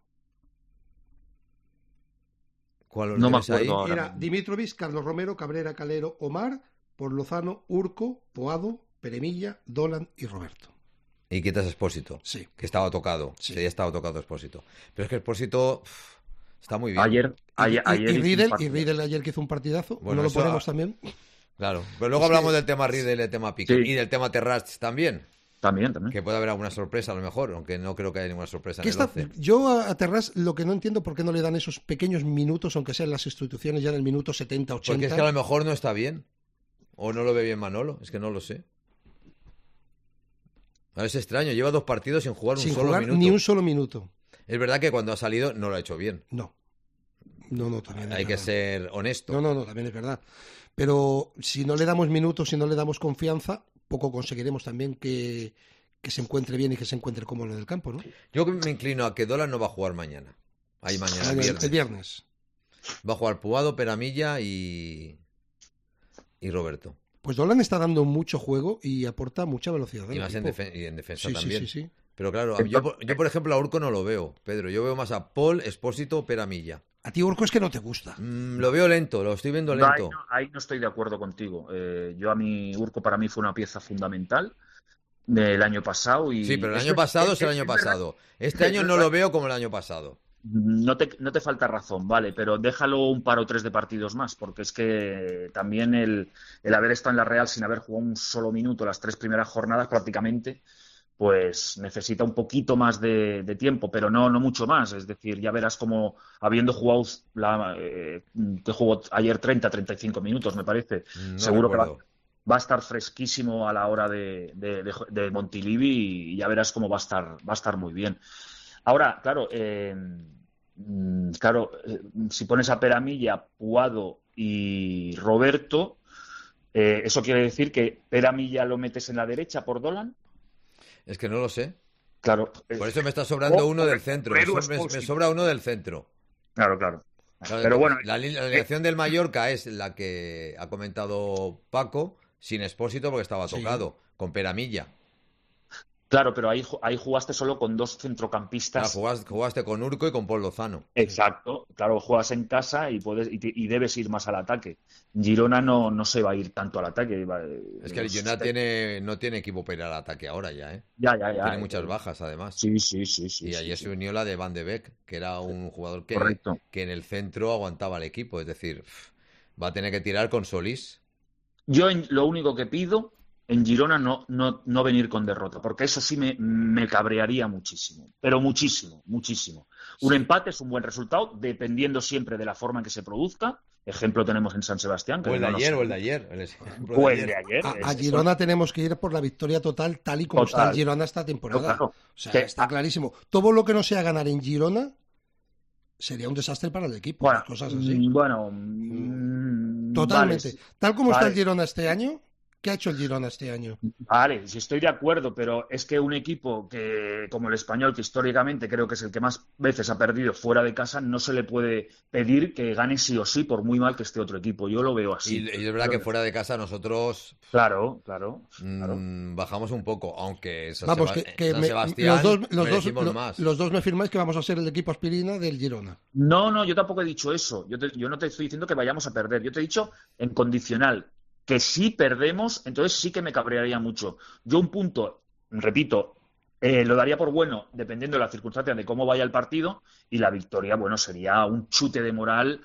C: ¿Cuál
K: no me acuerdo ahora?
J: Era Dimitrovic, Carlos Romero, Cabrera, Calero, Omar, Paul Lozano, Urco, Puado, Pere Milla, Dolan y Roberto.
C: Y quitas Expósito.
J: Sí.
C: Que estaba tocado. Sí, ya estaba tocado Expósito. Pero es que Expósito está muy bien.
K: Ayer
J: y Riedel ayer que hizo un partidazo. Bueno, ¿no lo ponemos también?
C: Claro. Pero luego hablamos del tema Riedel, del tema Piqué y del tema Terrats también.
K: También.
C: Que puede haber alguna sorpresa a lo mejor, aunque no creo que haya ninguna sorpresa en el 11.
J: Yo a Terrás lo que no entiendo por qué no le dan esos pequeños minutos, aunque sean las instituciones ya en el minuto 70, 80.
C: Porque es que a lo mejor no está bien. O no lo ve bien Manolo, es que no lo sé. Es extraño, lleva 2 partidos sin jugar
J: ni un solo minuto.
C: Es verdad que cuando ha salido no lo ha hecho bien.
J: No, también
C: hay que ser honesto.
J: No, también es verdad. Pero si no le damos minutos, si no le damos confianza, poco conseguiremos también que se encuentre bien y que se encuentre cómodo en el campo, ¿no?
C: Yo me inclino a que Dolan no va a jugar mañana. Mañana,
J: el viernes.
C: Va a jugar Puado, Peramilla y Roberto.
J: Pues Dolan está dando mucho juego y aporta mucha velocidad.
C: Y más en defensa también.
J: Sí.
C: Pero claro, yo por ejemplo a Urco no lo veo, Pedro. Yo veo más a Paul, Expósito, Peramilla.
J: A ti Urco es que no te gusta.
C: Lo veo lento, lo estoy viendo lento.
K: Ahí no estoy de acuerdo contigo. Urco para mí fue una pieza fundamental del año pasado.
C: Sí, pero el año pasado es el año pasado. Este año no lo veo como el año pasado.
K: No te falta razón, vale, pero déjalo un par o 3 de partidos más, porque es que también el haber estado en la Real sin haber jugado un solo minuto las 3 primeras jornadas prácticamente, pues necesita un poquito más de tiempo, pero no mucho más. Es decir, ya verás como habiendo jugado que jugó ayer 30-35 minutos, me parece. Seguro que va a estar fresquísimo a la hora de Montilivi y ya verás cómo va a estar muy bien. Ahora, claro, si pones a Peramilla, Puado y Roberto, ¿eso quiere decir que Peramilla lo metes en la derecha por Dolan?
C: Es que no lo sé.
K: Claro.
C: Por eso me está sobrando uno del centro. Me sobra uno del centro.
K: Claro. Pero bueno,
C: la alineación del Mallorca es la que ha comentado Paco, sin Expósito porque estaba tocado, con Peramilla.
K: Claro, pero ahí jugaste solo con 2 centrocampistas.
C: Claro, jugaste con Urco y con Paul Lozano.
K: Exacto, claro, juegas en casa y debes ir más al ataque. Girona no se va a ir tanto al ataque.
C: Es que el Girona no tiene equipo para ir al ataque ahora ya, ¿eh?
K: Ya.
C: Tiene muchas bajas, además.
K: Sí.
C: Y ayer se unió la de Van de Beek, que era un jugador que en el centro aguantaba el equipo. Es decir, va a tener que tirar con Solís.
K: Yo lo único que pido en Girona no venir con derrota, porque eso sí me cabrearía muchísimo, pero muchísimo. Un empate es un buen resultado, dependiendo siempre de la forma en que se produzca. Ejemplo tenemos en San Sebastián.
C: O el de ayer.
J: A Girona tenemos que ir por la victoria total, tal y como está el Girona esta temporada.
K: Claro.
J: O sea, está clarísimo. Todo lo que no sea ganar en Girona sería un desastre para el equipo.
K: Bueno,
J: cosas así. Totalmente.
K: Vale,
J: tal como está el Girona este año, ¿qué ha hecho el Girona este año?
K: Vale, sí estoy de acuerdo, pero es que un equipo que, como el Español, que históricamente creo que es el que más veces ha perdido fuera de casa, no se le puede pedir que gane sí o sí, por muy mal que esté otro equipo. Yo lo veo así.
C: Y es verdad que fuera de casa nosotros...
K: Claro.
C: Bajamos un poco, aunque San
J: Sebastián los dos me firmáis que vamos a ser el equipo aspirina del Girona.
K: No, yo tampoco he dicho eso. Yo no te estoy diciendo que vayamos a perder. Yo te he dicho en condicional. Que si perdemos, entonces sí que me cabrearía mucho. Yo un punto, repito, lo daría por bueno, dependiendo de las circunstancias de cómo vaya el partido, y la victoria, bueno, sería un chute de moral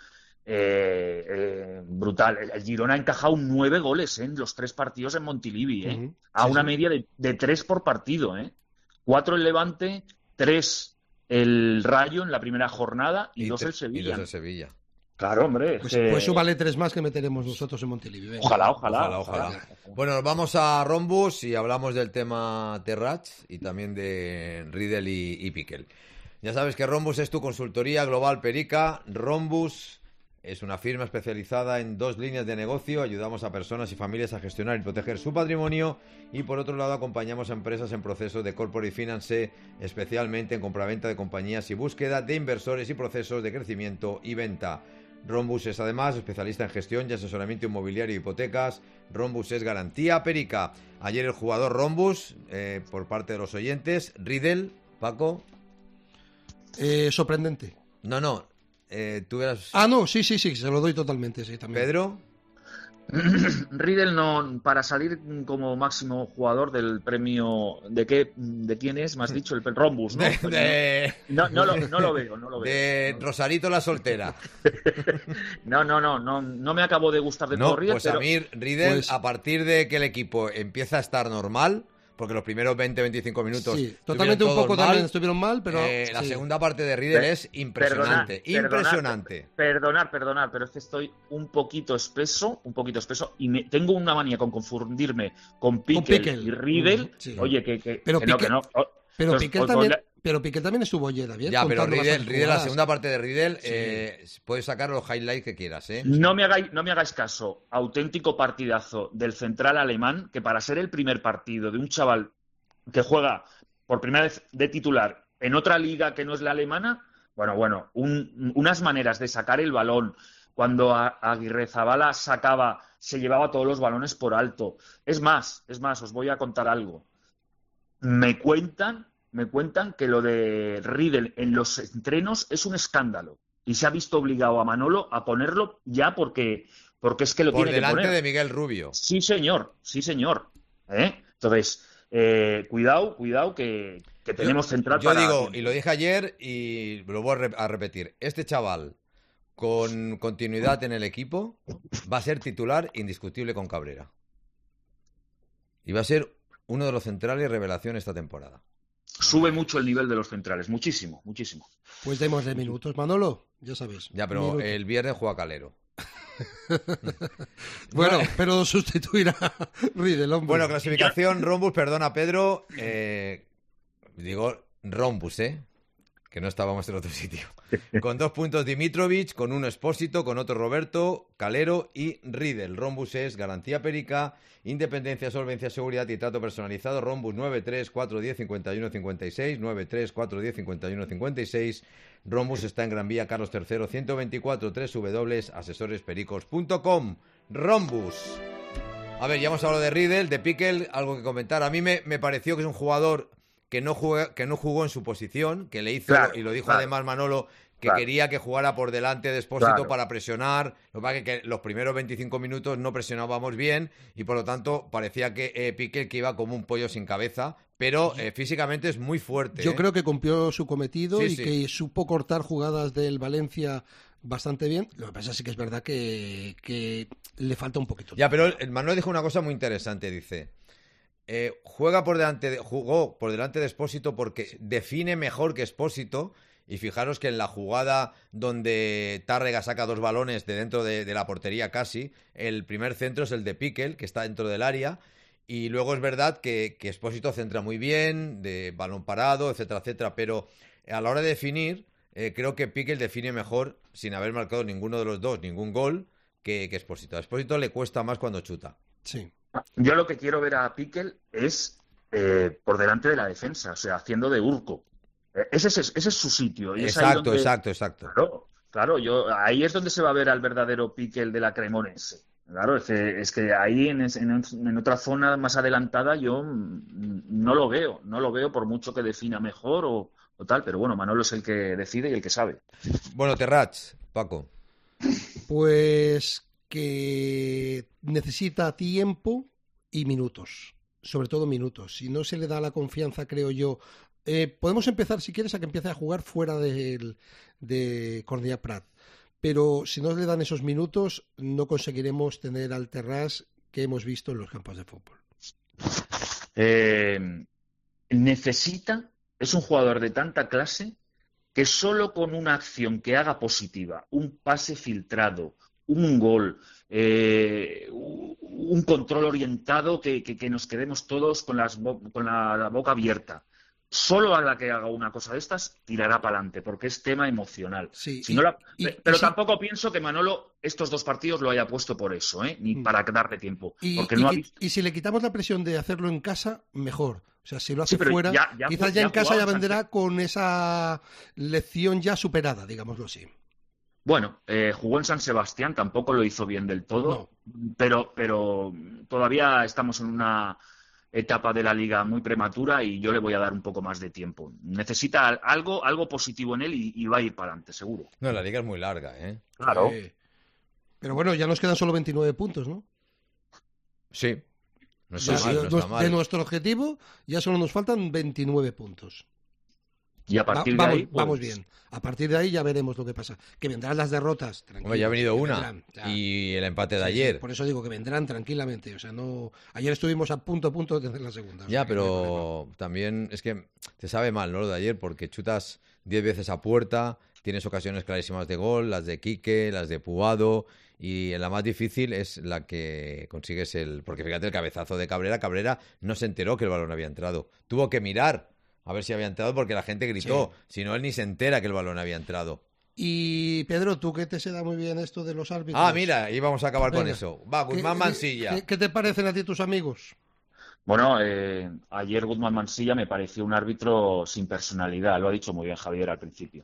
K: brutal. El Girona ha encajado 9 goles en los 3 partidos en Montilivi, a una media de 3 por partido. 4 el Levante, 3 el Rayo en la primera jornada y 2 el Sevilla.
C: Y 2 el Sevilla.
K: Claro, hombre.
J: Pues eso vale 3 más que meteremos nosotros en Montilivi.
K: Ojalá.
C: Bueno, nos vamos a Rombus y hablamos del tema Terrats y también de Riedel y Piquel. Ya sabes que Rombus es tu consultoría global Perica. Rombus es una firma especializada en 2 líneas de negocio. Ayudamos a personas y familias a gestionar y proteger su patrimonio. Y por otro lado, acompañamos a empresas en proceso de corporate finance, especialmente en compraventa de compañías y búsqueda de inversores y procesos de crecimiento y venta. Rombus es además especialista en gestión y asesoramiento inmobiliario y hipotecas. Rombus es garantía Perica. Ayer el jugador Rombus, por parte de los oyentes, Riedel, Paco.
J: Sorprendente.
C: No, tú eras...
J: no, sí, se lo doy totalmente, sí, también.
C: Pedro.
K: Riedel no, para salir como máximo jugador del premio ¿de quién es? Me has dicho el Rombus, ¿no? No lo veo.
C: De Rosarito la soltera.
K: No me acabo de gustar de todo Riedel.
C: Pues a mí Riedel, a partir de que el equipo empieza a estar normal, porque los primeros 20-25 minutos
J: sí, totalmente un poco también estuvieron mal, pero
C: la segunda parte de Riedel es impresionante, impresionante.
K: Perdonar, pero es que estoy un poquito espeso y tengo una manía con confundirme con Piquel y Riedel.
J: Sí.
K: Oye,
J: pero
K: que no.
J: Pero Piquel también... Pero Piqué también estuvo ayer, bien.
C: Ya, pero Riedel, la segunda parte de Riedel, puedes sacar los highlights que quieras, ¿eh?
K: No me hagáis caso. Auténtico partidazo del central alemán, que para ser el primer partido de un chaval que juega por primera vez de titular en otra liga que no es la alemana, bueno, unas maneras de sacar el balón. Cuando Aguirrezabala se llevaba todos los balones por alto. Es más, os voy a contar algo. Me cuentan que lo de Riedel en los entrenos es un escándalo y se ha visto obligado a Manolo a ponerlo ya porque es que lo tiene que poner.
C: Por delante de Miguel Rubio.
K: Sí, señor. Entonces, cuidado que tenemos central
C: para... Yo digo, y lo dije ayer y lo voy a repetir, este chaval con continuidad en el equipo va a ser titular indiscutible con Cabrera. Y va a ser uno de los centrales revelación esta temporada.
K: Sube mucho el nivel de los centrales, muchísimo.
J: Pues démosle minutos, Manolo, ya sabes.
C: Ya, pero el viernes juega Calero.
J: Bueno, pero sustituirá Riedel, hombre.
C: Bueno, clasificación, Rombus, perdona Pedro, digo Rombus, que no estábamos en otro sitio. Con 2 puntos Dimitrovic, con 1 Espósito, con otro Roberto, Calero y Riedel. Rombus es garantía perica, independencia, solvencia, seguridad y trato personalizado. Rombus 93-410-51-56, 93-410-51-56. Rombus está en Gran Vía Carlos III, 124, www.asesorespericos.com. Rombus. A ver, ya hemos hablado de Riedel, de Piquel, algo que comentar. A mí me pareció que es un jugador que no jugó en su posición, que le hizo, y lo dijo además Manolo, que quería que jugara por delante de Espósito para presionar. Lo que pasa es que los primeros 25 minutos no presionábamos bien y por lo tanto parecía que Piqué que iba como un pollo sin cabeza, pero físicamente es muy fuerte.
J: Yo creo que cumplió su cometido que supo cortar jugadas del Valencia bastante bien. Lo que pasa es que es verdad que le falta un poquito.
C: Ya, pero el Manuel dijo una cosa muy interesante, dice... jugó por delante de Espósito porque define mejor que Espósito. Y fijaros que en la jugada donde Tárrega saca 2 balones de dentro de la portería casi, el primer centro es el de Piquel, que está dentro del área. Y luego es verdad que Espósito centra muy bien, de balón parado, etcétera, etcétera. Pero a la hora de definir, creo que Piquel define mejor, sin haber marcado ninguno de los dos, ningún gol, que Espósito. A Espósito le cuesta más cuando chuta.
J: Sí.
K: Yo lo que quiero ver a Piquel es por delante de la defensa, o sea, haciendo de Urco. Ese es su sitio. Y
C: exacto.
K: Claro, ahí es donde se va a ver al verdadero Piquel de la Cremonense. Claro, es que ahí en otra zona más adelantada yo no lo veo por mucho que defina mejor o tal, pero bueno, Manolo es el que decide y el que sabe.
C: Bueno, Terrats, Paco.
J: Pues que necesita tiempo y minutos, sobre todo minutos. Si no se le da la confianza, creo yo... podemos empezar, si quieres, a que empiece a jugar fuera de Cornellà Prat. Pero si no le dan esos minutos, no conseguiremos tener al Terrats que hemos visto en los campos de fútbol.
K: Es un jugador de tanta clase que solo con una acción que haga positiva, un pase filtrado, un gol, un control orientado, que nos quedemos todos con la boca abierta. Solo a la que haga una cosa de estas tirará para adelante, porque es tema emocional.
J: Sí,
K: pero tampoco pienso que Manolo estos 2 partidos lo haya puesto por eso, ni para darle tiempo.
J: Y si le quitamos la presión de hacerlo en casa, mejor. O sea, si lo hace fuera, quizás ya en casa ya vendrá con esa lección ya superada, digámoslo así.
K: Bueno, jugó en San Sebastián, tampoco lo hizo bien del todo, no. pero todavía estamos en una etapa de la liga muy prematura y yo le voy a dar un poco más de tiempo. Necesita algo positivo en él y va a ir para adelante, seguro.
C: No, la liga es muy larga,
K: Claro.
J: Pero bueno, ya nos quedan solo 29 puntos, ¿no?
C: Sí. No está mal.
J: De nuestro objetivo ya solo nos faltan 29 puntos.
K: Y a partir de ahí...
J: Vamos bien. A partir de ahí ya veremos lo que pasa. Que vendrán las derrotas.
C: Hombre, ya ha venido una. Y el empate de ayer.
J: Sí, por eso digo que vendrán tranquilamente. O sea, no. Ayer estuvimos a punto de hacer la segunda.
C: Ya, pero también es que te sabe mal, ¿no? Lo de ayer, porque chutas 10 veces a puerta, tienes ocasiones clarísimas de gol, las de Quique, las de Puado, y la más difícil es la que consigues porque fíjate el cabezazo de Cabrera. Cabrera no se enteró que el balón había entrado. Tuvo que mirar a ver si había entrado porque la gente gritó. Sí. Si no, él ni se entera que el balón había entrado.
J: Y Pedro, tú que te se da muy bien esto de los árbitros.
C: Ah, mira, íbamos a acabar con eso. Va, Guzmán Mansilla.
J: ¿Qué te parecen a ti tus amigos?
K: Bueno, ayer Guzmán Mansilla me pareció un árbitro sin personalidad. Lo ha dicho muy bien Javier al principio.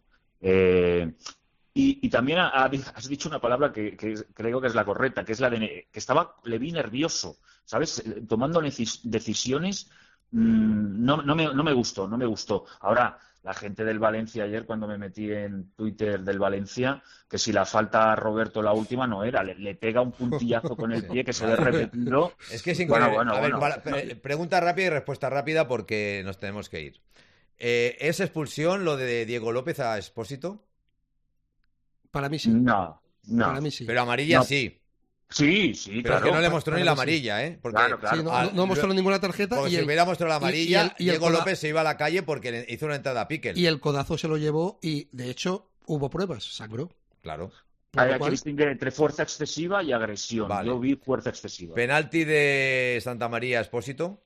K: Y también has dicho una palabra que creo que es la correcta, que es la de que le vi nervioso, ¿sabes? Tomando decisiones. No me gustó. Ahora, la gente del Valencia ayer, cuando me metí en Twitter del Valencia, que si la falta a Roberto la última no era, le pega un puntillazo con el pie que se ve repetido.
C: Es que es increíble. Pregunta rápida y respuesta rápida porque nos tenemos que ir. ¿Es expulsión lo de Diego López a Expósito?
J: Para mí sí.
K: No.
J: Para mí sí.
C: Pero amarilla sí.
K: Sí,
C: pero
K: claro.
C: Es que no le mostró ni la amarilla, ¿eh? Porque
K: claro.
J: Sí, no mostró ninguna tarjeta.
C: Porque si hubiera mostrado la amarilla, Diego López se iba a la calle porque le hizo una entrada a Piquel.
J: Y el codazo se lo llevó y, de hecho, hubo pruebas, sangró.
C: Claro.
K: Hay que distinguir entre fuerza excesiva y agresión.
C: Vale.
K: Yo vi fuerza excesiva.
C: Penalti de Santa María Expósito.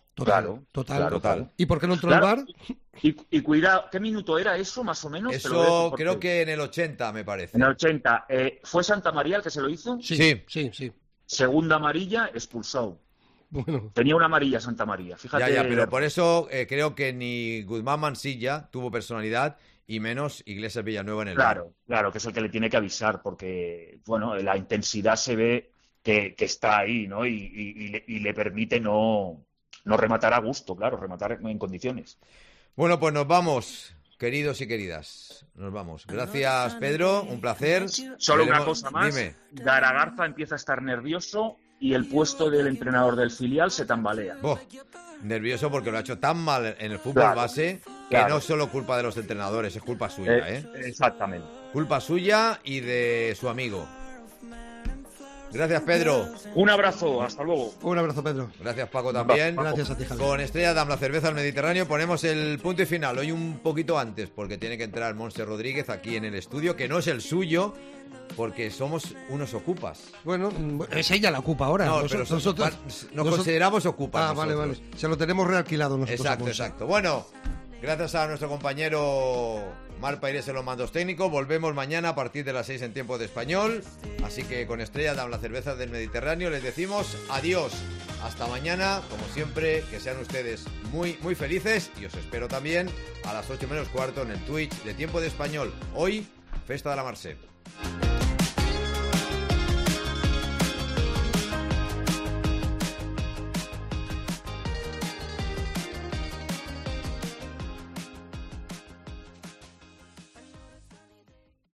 J: Total. ¿Y por qué no entró el VAR?
K: Y cuidado, ¿qué minuto era eso, más o menos?
C: Eso creo que en el 80, me parece.
K: En el 80. ¿Fue Santa María el que se lo hizo?
J: Sí.
K: Segunda amarilla, expulsado.
J: Bueno.
K: Tenía una amarilla Santa María, fíjate.
C: Ya, pero por eso creo que ni Guzmán Mansilla tuvo personalidad y menos Iglesias Villanueva en el
K: Claro, que es el que le tiene que avisar, porque, bueno, la intensidad se ve que está ahí, ¿no? Y le permite no rematar a gusto, claro, rematar en condiciones.
C: Bueno, pues nos vamos, queridos y queridas. Nos vamos. Gracias, Pedro, un placer.
K: Solo una cosa más.
C: Dime.
K: Garagarza empieza a estar nervioso y el puesto del entrenador del filial se tambalea.
C: Nervioso porque lo ha hecho tan mal en el fútbol base que no es solo culpa de los entrenadores, es culpa suya,
K: Exactamente.
C: Culpa suya y de su amigo. Gracias, Pedro.
K: Un abrazo, hasta luego.
J: Un abrazo, Pedro.
C: Gracias, Paco, también.
J: Gracias a ti, Javier.
C: Con Estrella Damm, la cerveza del Mediterráneo, ponemos el punto y final. Hoy un poquito antes, porque tiene que entrar Montse Rodríguez aquí en el estudio, que no es el suyo, porque somos unos ocupas.
J: Bueno, es ella la ocupa ahora.
C: No, pero nosotros nos consideramos ocupas.
J: Vale. Se lo tenemos realquilado nosotros.
C: Exacto. Bueno, gracias a nuestro compañero Mar Paires en los mandos técnicos. Volvemos mañana a partir de las 6 en tiempo de español. Así que con Estrella Damm, la cerveza del Mediterráneo, les decimos adiós. Hasta mañana, como siempre, que sean ustedes muy, muy felices. Y os espero también a las 8 menos cuarto en el Twitch de Tiempo de Español. Hoy, Festa de la Mercè.